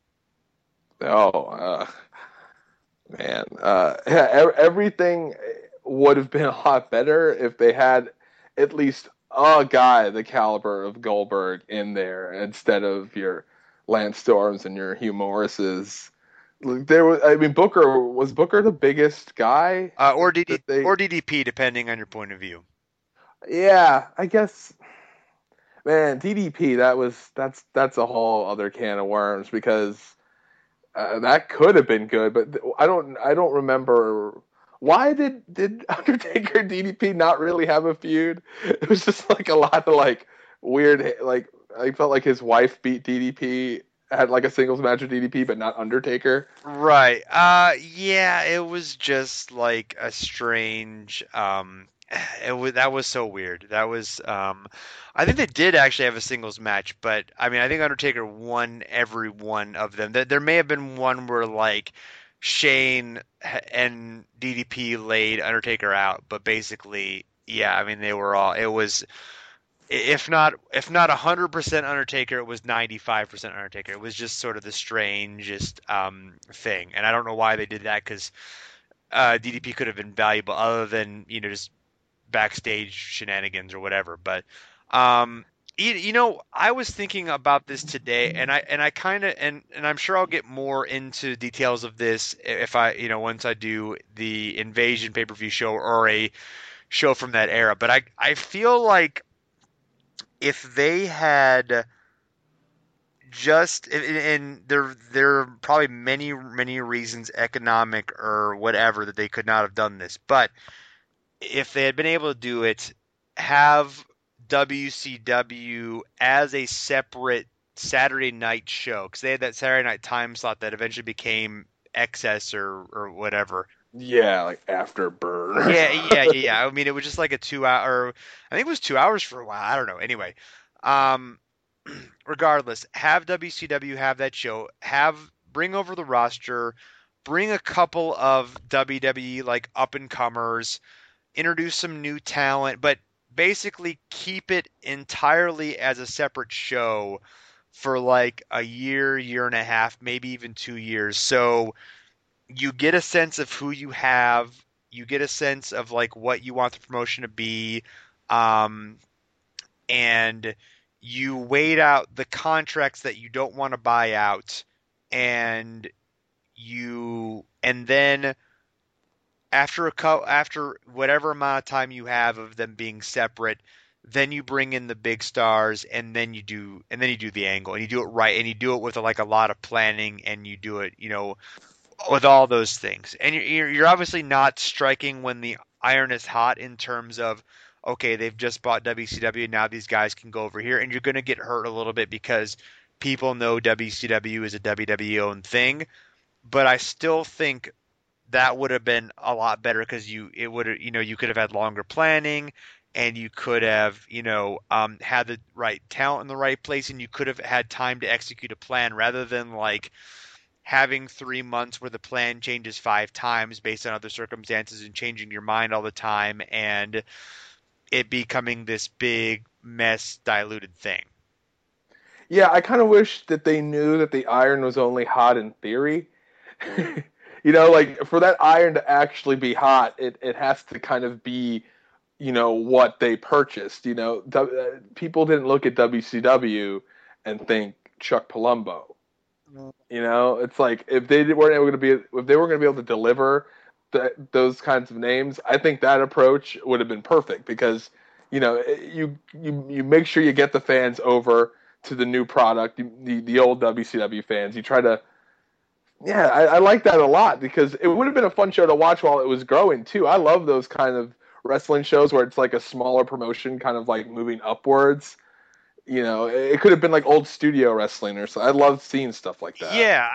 Oh, man. Yeah, everything would have been a lot better if they had at least a guy the caliber of Goldberg in there instead of your Lance Storms and your Hugh Morrises. There was, I mean, Booker the biggest guy Or that they, or DDP, depending on your point of view. yeah, I guess, man, DDP, that's a whole other can of worms because that could have been good, but I don't remember why did Undertaker and DDP not really have a feud. It was just like a lot of like weird, like I felt like his wife beat DDP, had like a singles match with DDP, but not Undertaker. Right. Yeah, it was just like a strange that was so weird. That was I think they did actually have a singles match, but I mean, I think Undertaker won every one of them. There may have been one where like Shane and DDP laid Undertaker out, but basically, yeah, I mean, they were all, it was, if not 100% Undertaker, it was 95% Undertaker. It was just sort of the strangest thing, and I don't know why they did that because DDP could have been valuable other than just backstage shenanigans or whatever. But I was thinking about this today, and I kind of and I'm sure I'll get more into details of this if I once I do the Invasion pay-per-view show or a show from that era. But I feel like if they had just, and there are probably many reasons, economic or whatever, that they could not have done this, but if they had been able to do it, have WCW as a separate Saturday night show, because they had that Saturday night time slot that eventually became XS or whatever. Yeah, like Afterburn. Yeah. I mean, it was just like a 2 hour. I think it was 2 hours for a while. I don't know. Anyway, regardless, have WCW have that show. Bring over the roster. Bring a couple of WWE like up and comers. Introduce some new talent, but basically keep it entirely as a separate show for like a year and a half, maybe even 2 years. So you get a sense of who you have, you get a sense of like what you want the promotion to be, and you wait out the contracts that you don't want to buy out, and then after whatever amount of time you have of them being separate, then you bring in the big stars, and then you do the angle, and you do it right, and you do it with like a lot of planning, and you do it with all those things. And you're obviously not striking when the iron is hot in terms of, okay, they've just bought WCW, now these guys can go over here, and you're going to get hurt a little bit because people know WCW is a WWE owned thing. But I still think that would have been a lot better because you could have had longer planning, and you could have had the right talent in the right place, and you could have had time to execute a plan rather than like having 3 months where the plan changes 5 times based on other circumstances and changing your mind all the time, and it becoming this big mess diluted thing. Yeah, I kind of wish that they knew that the iron was only hot in theory. Like for that iron to actually be hot, it has to kind of be, what they purchased. People didn't look at WCW and think Chuck Palumbo. It's like if they weren't going to be able to deliver those kinds of names, I think that approach would have been perfect because, you make sure you get the fans over to the new product, the old WCW fans. You try to, yeah, I like that a lot because it would have been a fun show to watch while it was growing too. I love those kind of wrestling shows where it's like a smaller promotion kind of like moving upwards. It could have been like old studio wrestling or something. I love seeing stuff like that. Yeah,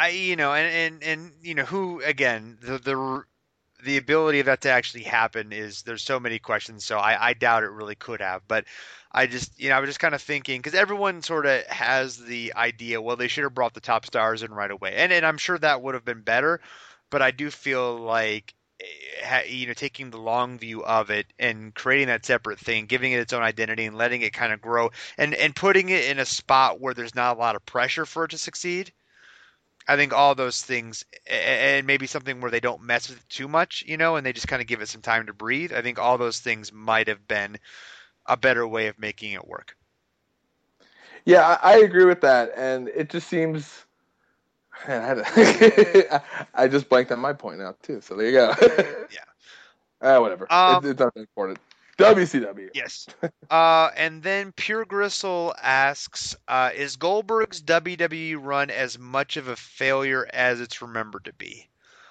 who, again, the ability of that to actually happen is, there's so many questions, so I doubt it really could have. But I was just kind of thinking, because everyone sort of has the idea, well, they should have brought the top stars in right away, and I'm sure that would have been better. But I do feel like taking the long view of it and creating that separate thing, giving it its own identity and letting it kind of grow and putting it in a spot where there's not a lot of pressure for it to succeed. I think all those things, and maybe something where they don't mess with it too much, and they just kind of give it some time to breathe. I think all those things might have been a better way of making it work. Yeah, I agree with that, and it just seems. Man, I just blanked on my point now too. So there you go. Yeah. Whatever. It's not important. WCW. Yes. And then Pure Gristle asks, is Goldberg's WWE run as much of a failure as it's remembered to be?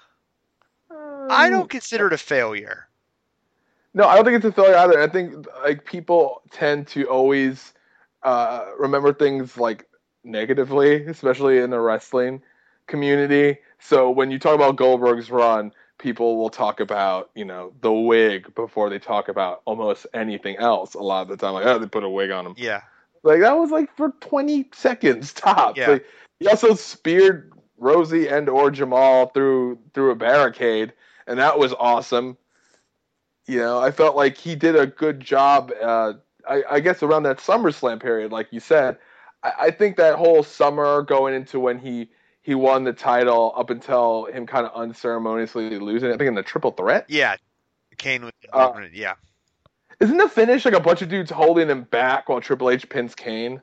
I don't consider it a failure. No, I don't think it's a failure either. I think like people tend to always remember things like negatively, especially in the wrestling community. So when you talk about Goldberg's run, people will talk about, the wig before they talk about almost anything else a lot of the time. Like, oh, they put a wig on him. Yeah. Like, that was like for 20 seconds tops. Yeah. Like, he also speared Rosie and or Jamal through a barricade, and that was awesome. I felt like he did a good job, I guess, around that SummerSlam period, like you said. I think that whole summer going into when he won the title up until him kind of unceremoniously losing it, I think in the triple threat. Yeah. Kane was yeah. Isn't the finish like a bunch of dudes holding him back while Triple H pins Kane?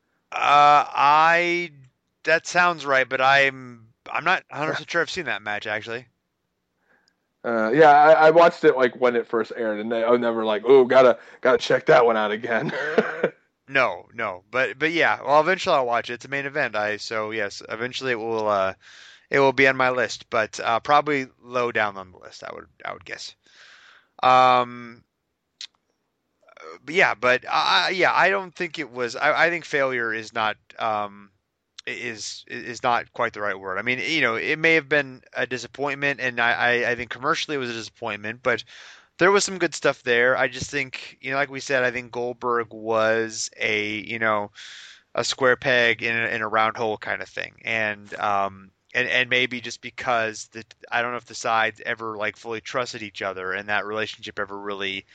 That sounds right, but I'm not 100% sure I've seen that match actually. Yeah, I watched it like when it first aired, and I was never like, oh, gotta check that one out again. No, but yeah. Well, eventually I'll watch it. It's a main event. So yes, eventually it will be on my list, but probably low down on the list. I would guess. But I don't think it was. I think failure is not is not quite the right word. I mean, it may have been a disappointment, and I think commercially it was a disappointment, but there was some good stuff there. I just think, like we said, I think Goldberg was a square peg in a round hole kind of thing, and maybe just because I don't know if the sides ever like fully trusted each other, and that relationship ever really,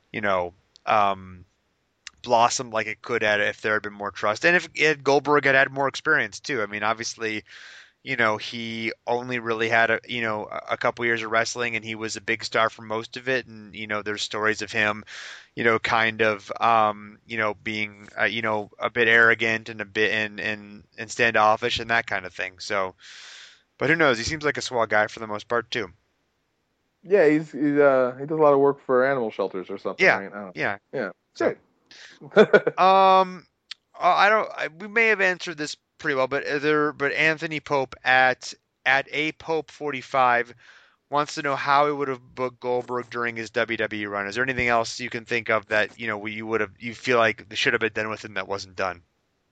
blossomed like it could have if there had been more trust, and if Goldberg had more experience too. I mean, obviously, he only really had a couple years of wrestling, and he was a big star for most of it. And there's stories of him, kind of being a bit arrogant and a bit and standoffish and that kind of thing. So, but who knows? He seems like a swell guy for the most part too. Yeah, he does a lot of work for animal shelters or something. Yeah, right? yeah. So, we may have answered this pretty well, but Anthony Pope at a Pope 45 wants to know how he would have booked Goldberg during his WWE run. Is there anything else you can think of that you feel like should have been done with him that wasn't done?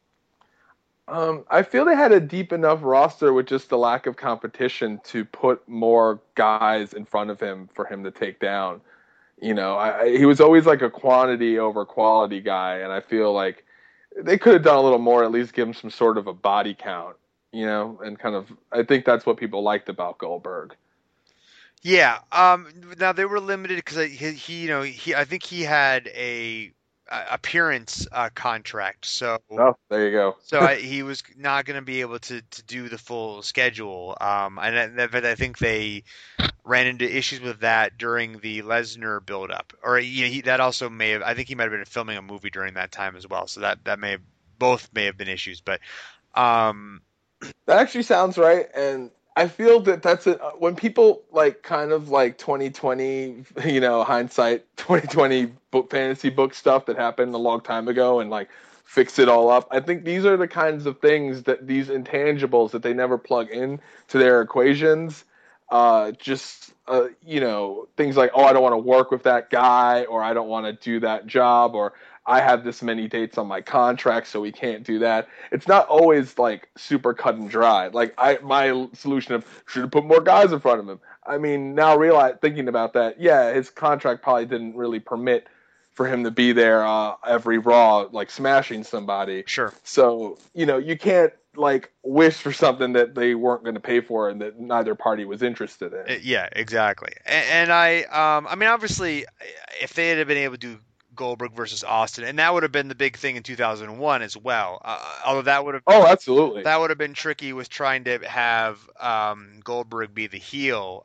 I feel they had a deep enough roster with just the lack of competition to put more guys in front of him for him to take down. He was always like a quantity over quality guy, and I feel like they could have done a little more, at least give him some sort of a body count, and kind of, I think that's what people liked about Goldberg. Yeah. Now they were limited because I think he had a appearance contract. So there you go. So he was not going to be able to do the full schedule. And I think they ran into issues with that during the Lesnar build-up, or that also may have. I think he might have been filming a movie during that time as well. So that may have been issues, but that actually sounds right. And I feel that that's when people like kind of like 2020, hindsight 2020 fantasy book stuff that happened a long time ago and like fix it all up. I think these are the kinds of things that these intangibles that they never plug in to their equations. Things like, oh, I don't want to work with that guy, or I don't want to do that job, or I have this many dates on my contract, so we can't do that. It's not always like super cut and dry. Like my solution of should have put more guys in front of him. I mean, now thinking about that, yeah, his contract probably didn't really permit for him to be there every Raw, like smashing somebody. Sure. So you can't like wish for something that they weren't going to pay for and that neither party was interested in. Yeah, exactly. And I mean, obviously, if they had been able to do Goldberg versus Austin, and that would have been the big thing in 2001 as well. Although that would have absolutely, that would have been tricky with trying to have Goldberg be the heel,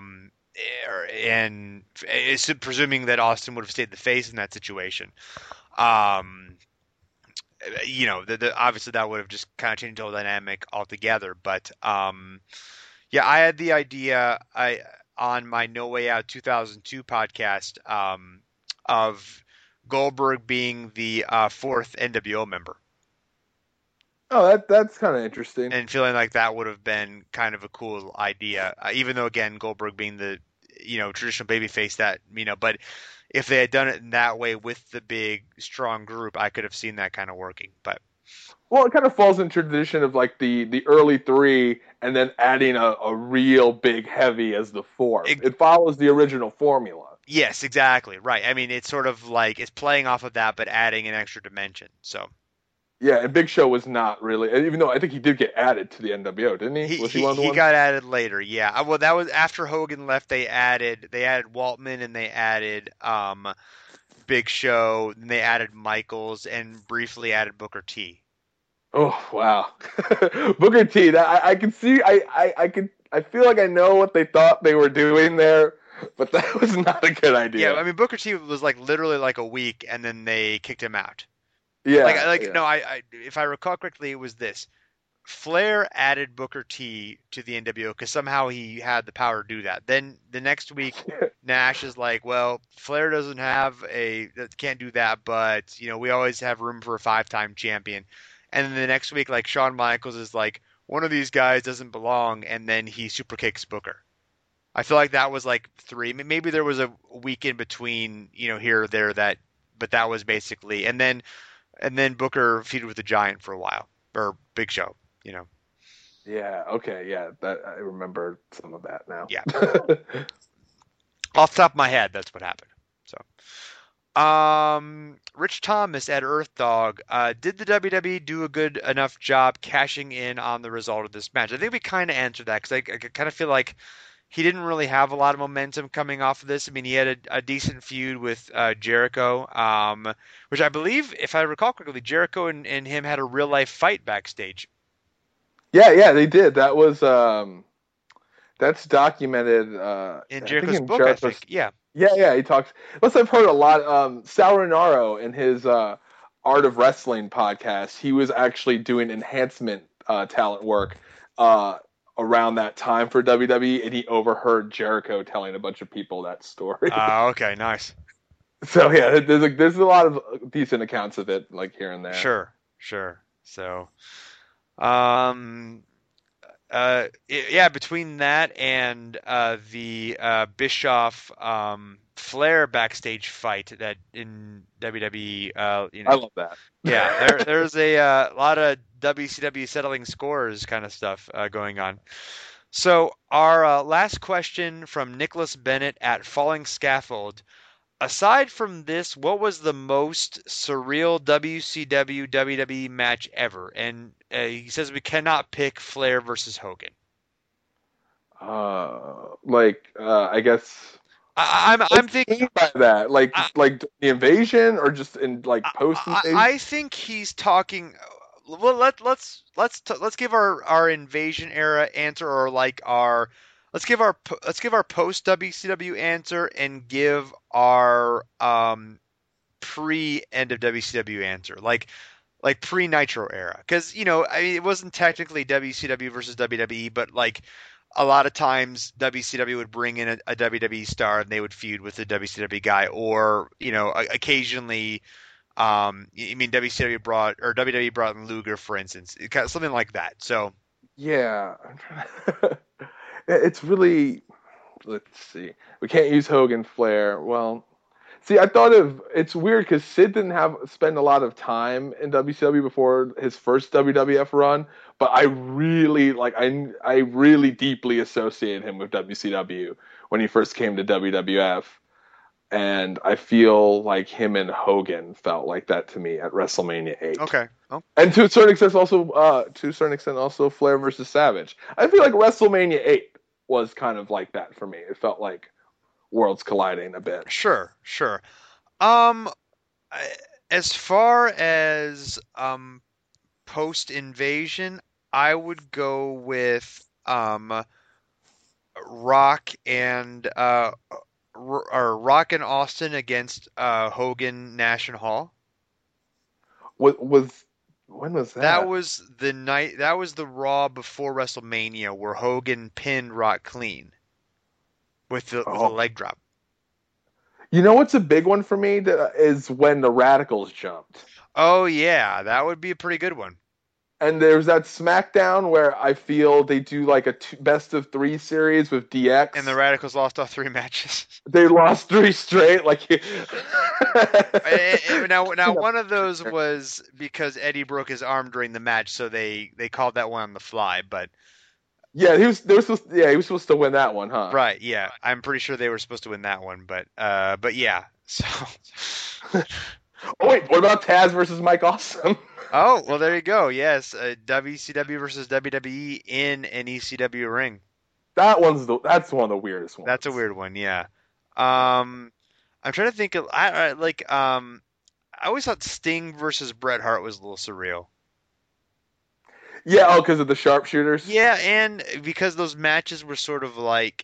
and it's presuming that Austin would have stayed the face in that situation. Obviously that would have just kind of changed the whole dynamic altogether. But yeah, I had the idea on my No Way Out 2002 podcast of Goldberg being the fourth NWO member. Oh, that's kind of interesting. And feeling like that would have been kind of a cool idea, even though again Goldberg being the traditional babyface, that but if they had done it in that way with the big strong group, I could have seen that kind of working. But well, it kind of falls in tradition of like the early three, and then adding a real big heavy as the fourth. It follows the original formula. Yes, exactly right. I mean, it's sort of like it's playing off of that, but adding an extra dimension. So. Yeah, and Big Show was not really, even though I think he did get added to the NWO, didn't he? Was he one of the ones? He got added later, yeah. Well, that was after Hogan left. They added Waltman, and they added Big Show, and they added Michaels, and briefly added Booker T. Oh wow, Booker T. That I can see. I feel like I know what they thought they were doing there, but that was not a good idea. Yeah, I mean Booker T was like literally like a week, and then they kicked him out. Yeah, yeah. No, I if I recall correctly, it was this. Flair added Booker T to the NWO because somehow he had the power to do that. Then the next week, Nash is like, well, Flair can't do that, but we always have room for a 5-time champion. And then the next week, like Shawn Michaels is like, one of these guys doesn't belong, and then he super kicks Booker. I feel like that was like 3. Maybe there was a week in between, here or there but that was basically, and then Booker feuded with the Giant for a while, or Big Show, Yeah. Okay. Yeah. That I remember some of that now. Yeah. Off the top of my head, that's what happened. So, Rich Thomas at Earth Dog, did the WWE do a good enough job cashing in on the result of this match? I think we kind of answered that because I kind of feel like he didn't really have a lot of momentum coming off of this. I mean, he had a decent feud with Jericho, which I believe, if I recall correctly, Jericho and him had a real-life fight backstage. Yeah, they did. That was that's documented in Jericho's book, I think. Yeah. Yeah, he talks. Plus, I've heard a lot. Sal Rinauro in his Art of Wrestling podcast, he was actually doing enhancement talent work around that time for WWE, and he overheard Jericho telling a bunch of people that story. Okay, nice. So yeah, there's a lot of decent accounts of it, like here and there. Sure. So, between that and the Bischoff Flair backstage fight that in WWE, I love that. Yeah, there's a lot of WCW settling scores kind of stuff going on. So our last question from Nicholas Bennett at Falling Scaffold. Aside from this, what was the most surreal WCW WWE match ever? And he says we cannot pick Flair versus Hogan. I guess I'm thinking by that, like the invasion, or just in like post invasion. I think he's talking. Well, let's give our invasion era answer, or like let's give our post WCW answer, and give our pre end of WCW answer, like pre Nitro era, because I mean, it wasn't technically WCW versus WWE, but like a lot of times WCW would bring in a WWE star and they would feud with a WCW guy, or occasionally. I mean, WWE brought in Luger, for instance, something like that. So, yeah, it's really. Let's see. We can't use Hogan, Flair. Well, see, I thought it's weird because Sid didn't spend a lot of time in WCW before his first WWF run, but I really I really deeply associate him with WCW when he first came to WWF. And I feel like him and Hogan felt like that to me at WrestleMania 8. Okay. Oh. And to a certain extent, also Flair versus Savage. I feel like WrestleMania 8 was kind of like that for me. It felt like worlds colliding a bit. Sure, sure. Um, as far as post invasion, I would go with Rock and or Rock and Austin against Hogan Nash and Hall. When was That that? was the night. That was the Raw before WrestleMania, where Hogan pinned Rock clean with a Oh, leg drop. you know what's a big one for me is when the Radicals jumped. Oh yeah, that would be a pretty good one. And there's that SmackDown where I feel they do like a best of 3 series with And the DX. Radicals lost all 3 matches. They lost 3 straight. Like Now one of those was because Eddie broke his arm during the match, so they called that one on the fly. But yeah, he was supposed to win that one, huh? right, yeah, I'm pretty sure they were supposed to win that one. But yeah. So Oh wait, what about Taz versus Mike Awesome? oh well, there you go. Yes, WCW versus WWE in an ECW ring. That's one of the weirdest ones. That's a weird one. Yeah. I'm trying to think of I always thought Sting versus Bret Hart was a little surreal. Yeah, because of the sharpshooters. Yeah, and because those matches were sort of like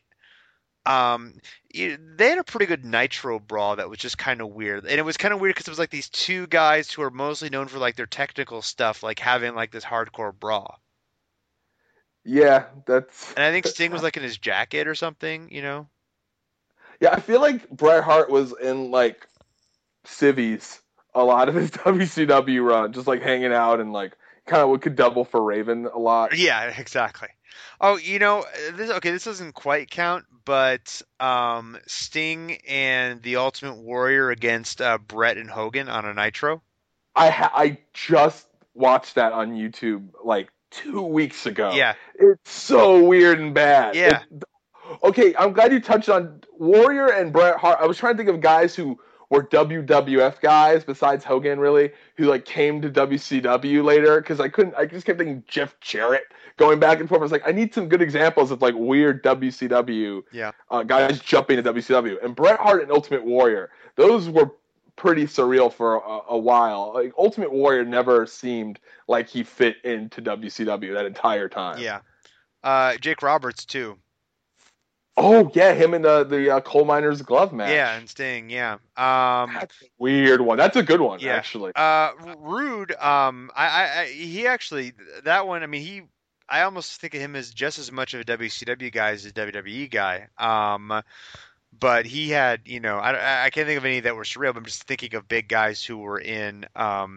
they had a pretty good Nitro brawl that was just kind of weird. And it was kind of weird because it was like these two guys who are mostly known for like their technical stuff, like having like this hardcore brawl. Yeah, that's. And I think Sting was like in his jacket or something, you know? Yeah, I feel like Bret Hart was in like civvies a lot of his WCW run, just like hanging out and like kind of could double for Raven a lot. Yeah, exactly. Oh, this doesn't quite count, but Sting and the Ultimate Warrior against Bret and Hogan on a Nitro. I just watched that on YouTube like 2 weeks ago. Yeah. It's so weird and bad. Yeah. Okay, I'm glad you touched on Warrior and Bret Hart. I was trying to think of guys who were WWF guys besides Hogan, really, who like came to WCW later because I just kept thinking Jeff Jarrett going back and forth. I was like, I need some good examples of like weird WCW guys jumping to WCW. And Bret Hart and Ultimate Warrior, those were pretty surreal for a while. Like Ultimate Warrior never seemed like he fit into WCW that entire time. Yeah. Jake Roberts too. Oh yeah, him in the coal miner's glove match. Yeah, and Sting. Yeah. That's a weird one. That's a good one, actually. Rude. He actually that one. I mean, I almost think of him as just as much of a WCW guy as a WWE guy. But he had, I can't think of any that were surreal. But I'm just thinking of big guys who were in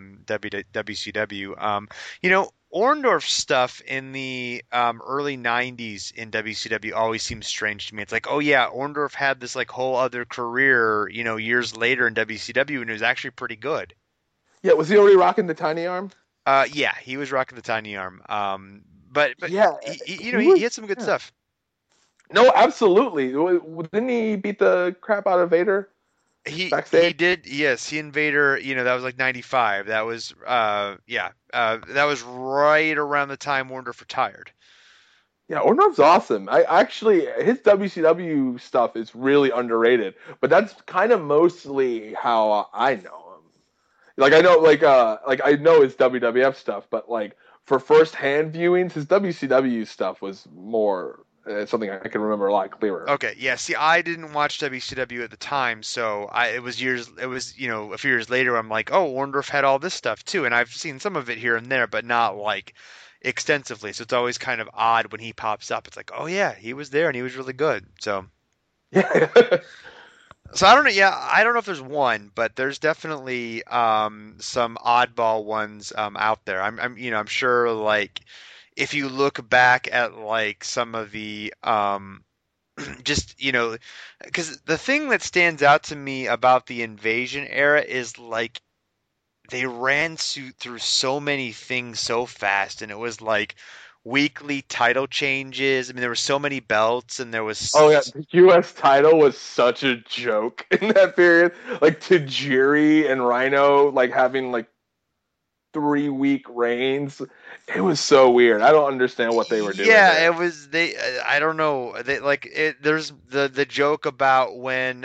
WCW. Orndorff stuff in the early 90s in WCW always seems strange to me. It's like, oh yeah, Orndorff had this like whole other career, years later in WCW, and it was actually pretty good. Yeah, was he already rocking the tiny arm? Yeah, he was rocking the tiny arm. But yeah, he had some good stuff. No, absolutely. Didn't he beat the crap out of Vader? He did, yes. He and Vader, that was like 95. That was that was right around the time Orndorff retired. Yeah, Orndorff's awesome. His WCW stuff is really underrated, but that's kind of mostly how I know him. Like I know, I know his WWF stuff, but like for first-hand viewings, his WCW stuff was more. It's something I can remember a lot clearer. Okay, yeah. See, I didn't watch WCW at the time, so it was a few years later. I'm like, oh, Orndorff had all this stuff too, and I've seen some of it here and there, but not like extensively. So it's always kind of odd when he pops up. It's like, oh yeah, he was there and he was really good. So yeah. So I don't know. Yeah, I don't know if there's one, but there's definitely some oddball ones out there. I'm sure like. If you look back at like some of the just because the thing that stands out to me about the Invasion era is like they ran through so many things so fast, and it was like weekly title changes. I mean, there were so many belts, and there was the U.S. title was such a joke in that period. Like Tajiri and Rhino like having like 3-week reigns. It was so weird. I don't understand what they were doing. Yeah, there. it was they. I don't know. They like it. There's the joke about when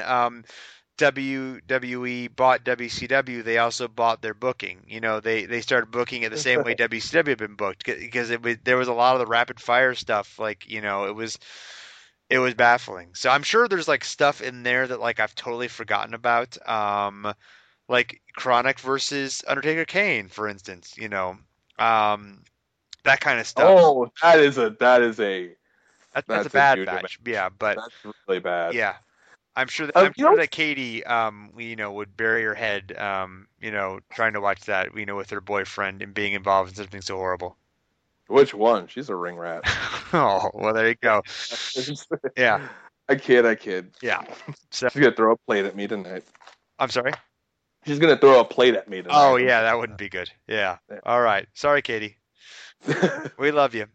WWE bought WCW, they also bought their booking. You know, they started booking it the same way WCW had been booked because there was a lot of the rapid fire stuff. Like, you know, it was baffling. So I'm sure there's like stuff in there that like I've totally forgotten about. Like Chronic versus Undertaker Kane, for instance. You know, that kind of stuff. Oh, that's a bad huge match. Yeah, but that's really bad. yeah. I'm sure You know- that Katie, you know, would bury her head, you know, trying to watch that, you know, with her boyfriend and being involved in something so horrible. Which one? She's a ring rat. Oh, well, there you go. Yeah. I kid. Yeah. So, She's gonna throw a plate at me tonight. I'm sorry. She's gonna throw a plate at me tonight. Oh, yeah, that wouldn't be good. Yeah. All right. Sorry, Katie. We love you.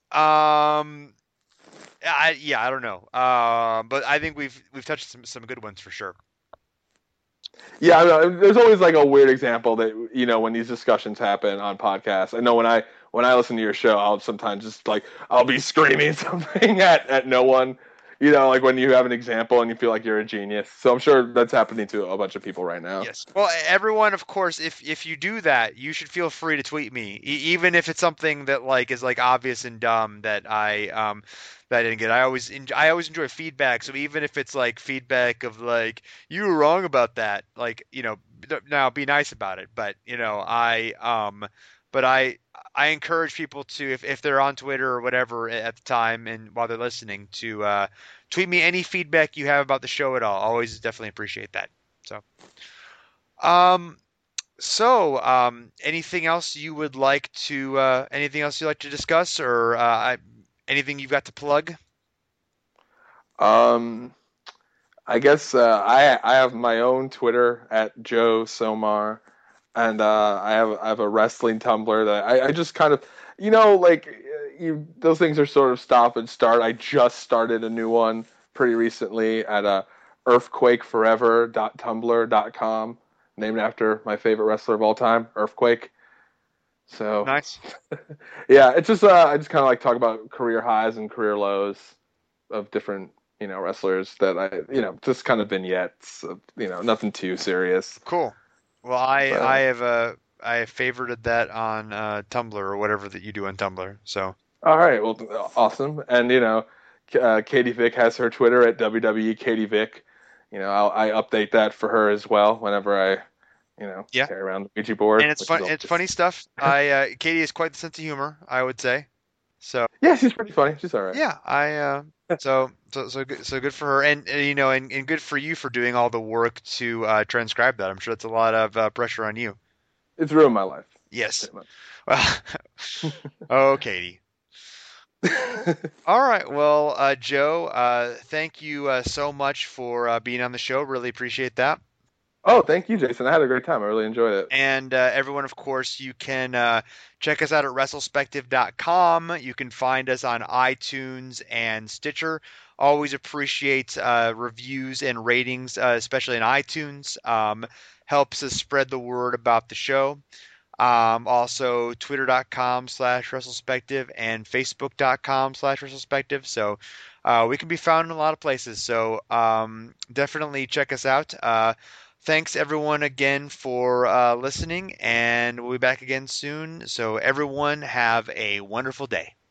I don't know. But I think we've touched some good ones for sure. Yeah, I know. There's always like a weird example that, you know, when these discussions happen on podcasts. I know when I listen to your show, I'll sometimes just like I'll be screaming something at no one. You know, like when you have an example and you feel like you're a genius. So I'm sure that's happening to a bunch of people right now. Yes. Well, everyone, of course, if you do that, you should feel free to tweet me, even if it's something that like is like obvious and dumb that I didn't get. I always enjoy feedback. So even if it's like feedback of like you were wrong about that, like, you know, now be nice about it. But you know, I encourage people to, if they're on Twitter or whatever at the time and while they're listening, to tweet me any feedback you have about the show at all. Always definitely appreciate that. So, anything else you'd like to discuss, or anything you've got to plug? I guess I have my own Twitter at Joe Somar. And I have a wrestling Tumblr that I just kind of, you know, like those things are sort of stop and start. I just started a new one pretty recently at earthquakeforever.tumblr.com, named after my favorite wrestler of all time, Earthquake. So Nice. Yeah, it's just I just kind of like talk about career highs and career lows of different, you know, wrestlers that I, you know, just kind of vignettes of, you know, nothing too serious. Cool. Well, I have favorited that on Tumblr or whatever that you do on Tumblr. So. All right. Well, awesome. And you know, Katie Vick has her Twitter at WWE Katie Vick. You know, I update that for her as well whenever I, you know, carry around the Ouija board. And it's fun. It's funny stuff. Katie has quite the sense of humor, I would say. So. Yeah, she's pretty funny. She's all right. Yeah, so good for her, and you know, and good for you for doing all the work to transcribe that. I'm sure that's a lot of pressure on you. It's ruined my life. Yes. Well, oh, Katie. All right. Well, Joe, thank you so much for being on the show. Really appreciate that. Oh, thank you, Jason. I had a great time. I really enjoyed it. And everyone, of course, you can check us out at WrestleSpective.com. You can find us on iTunes and Stitcher. Always appreciate reviews and ratings, especially in iTunes. Helps us spread the word about the show. Also, Twitter.com/WrestleSpective and Facebook.com/WrestleSpective. So we can be found in a lot of places. So definitely check us out. Thanks, everyone, again for listening, and we'll be back again soon. So everyone have a wonderful day.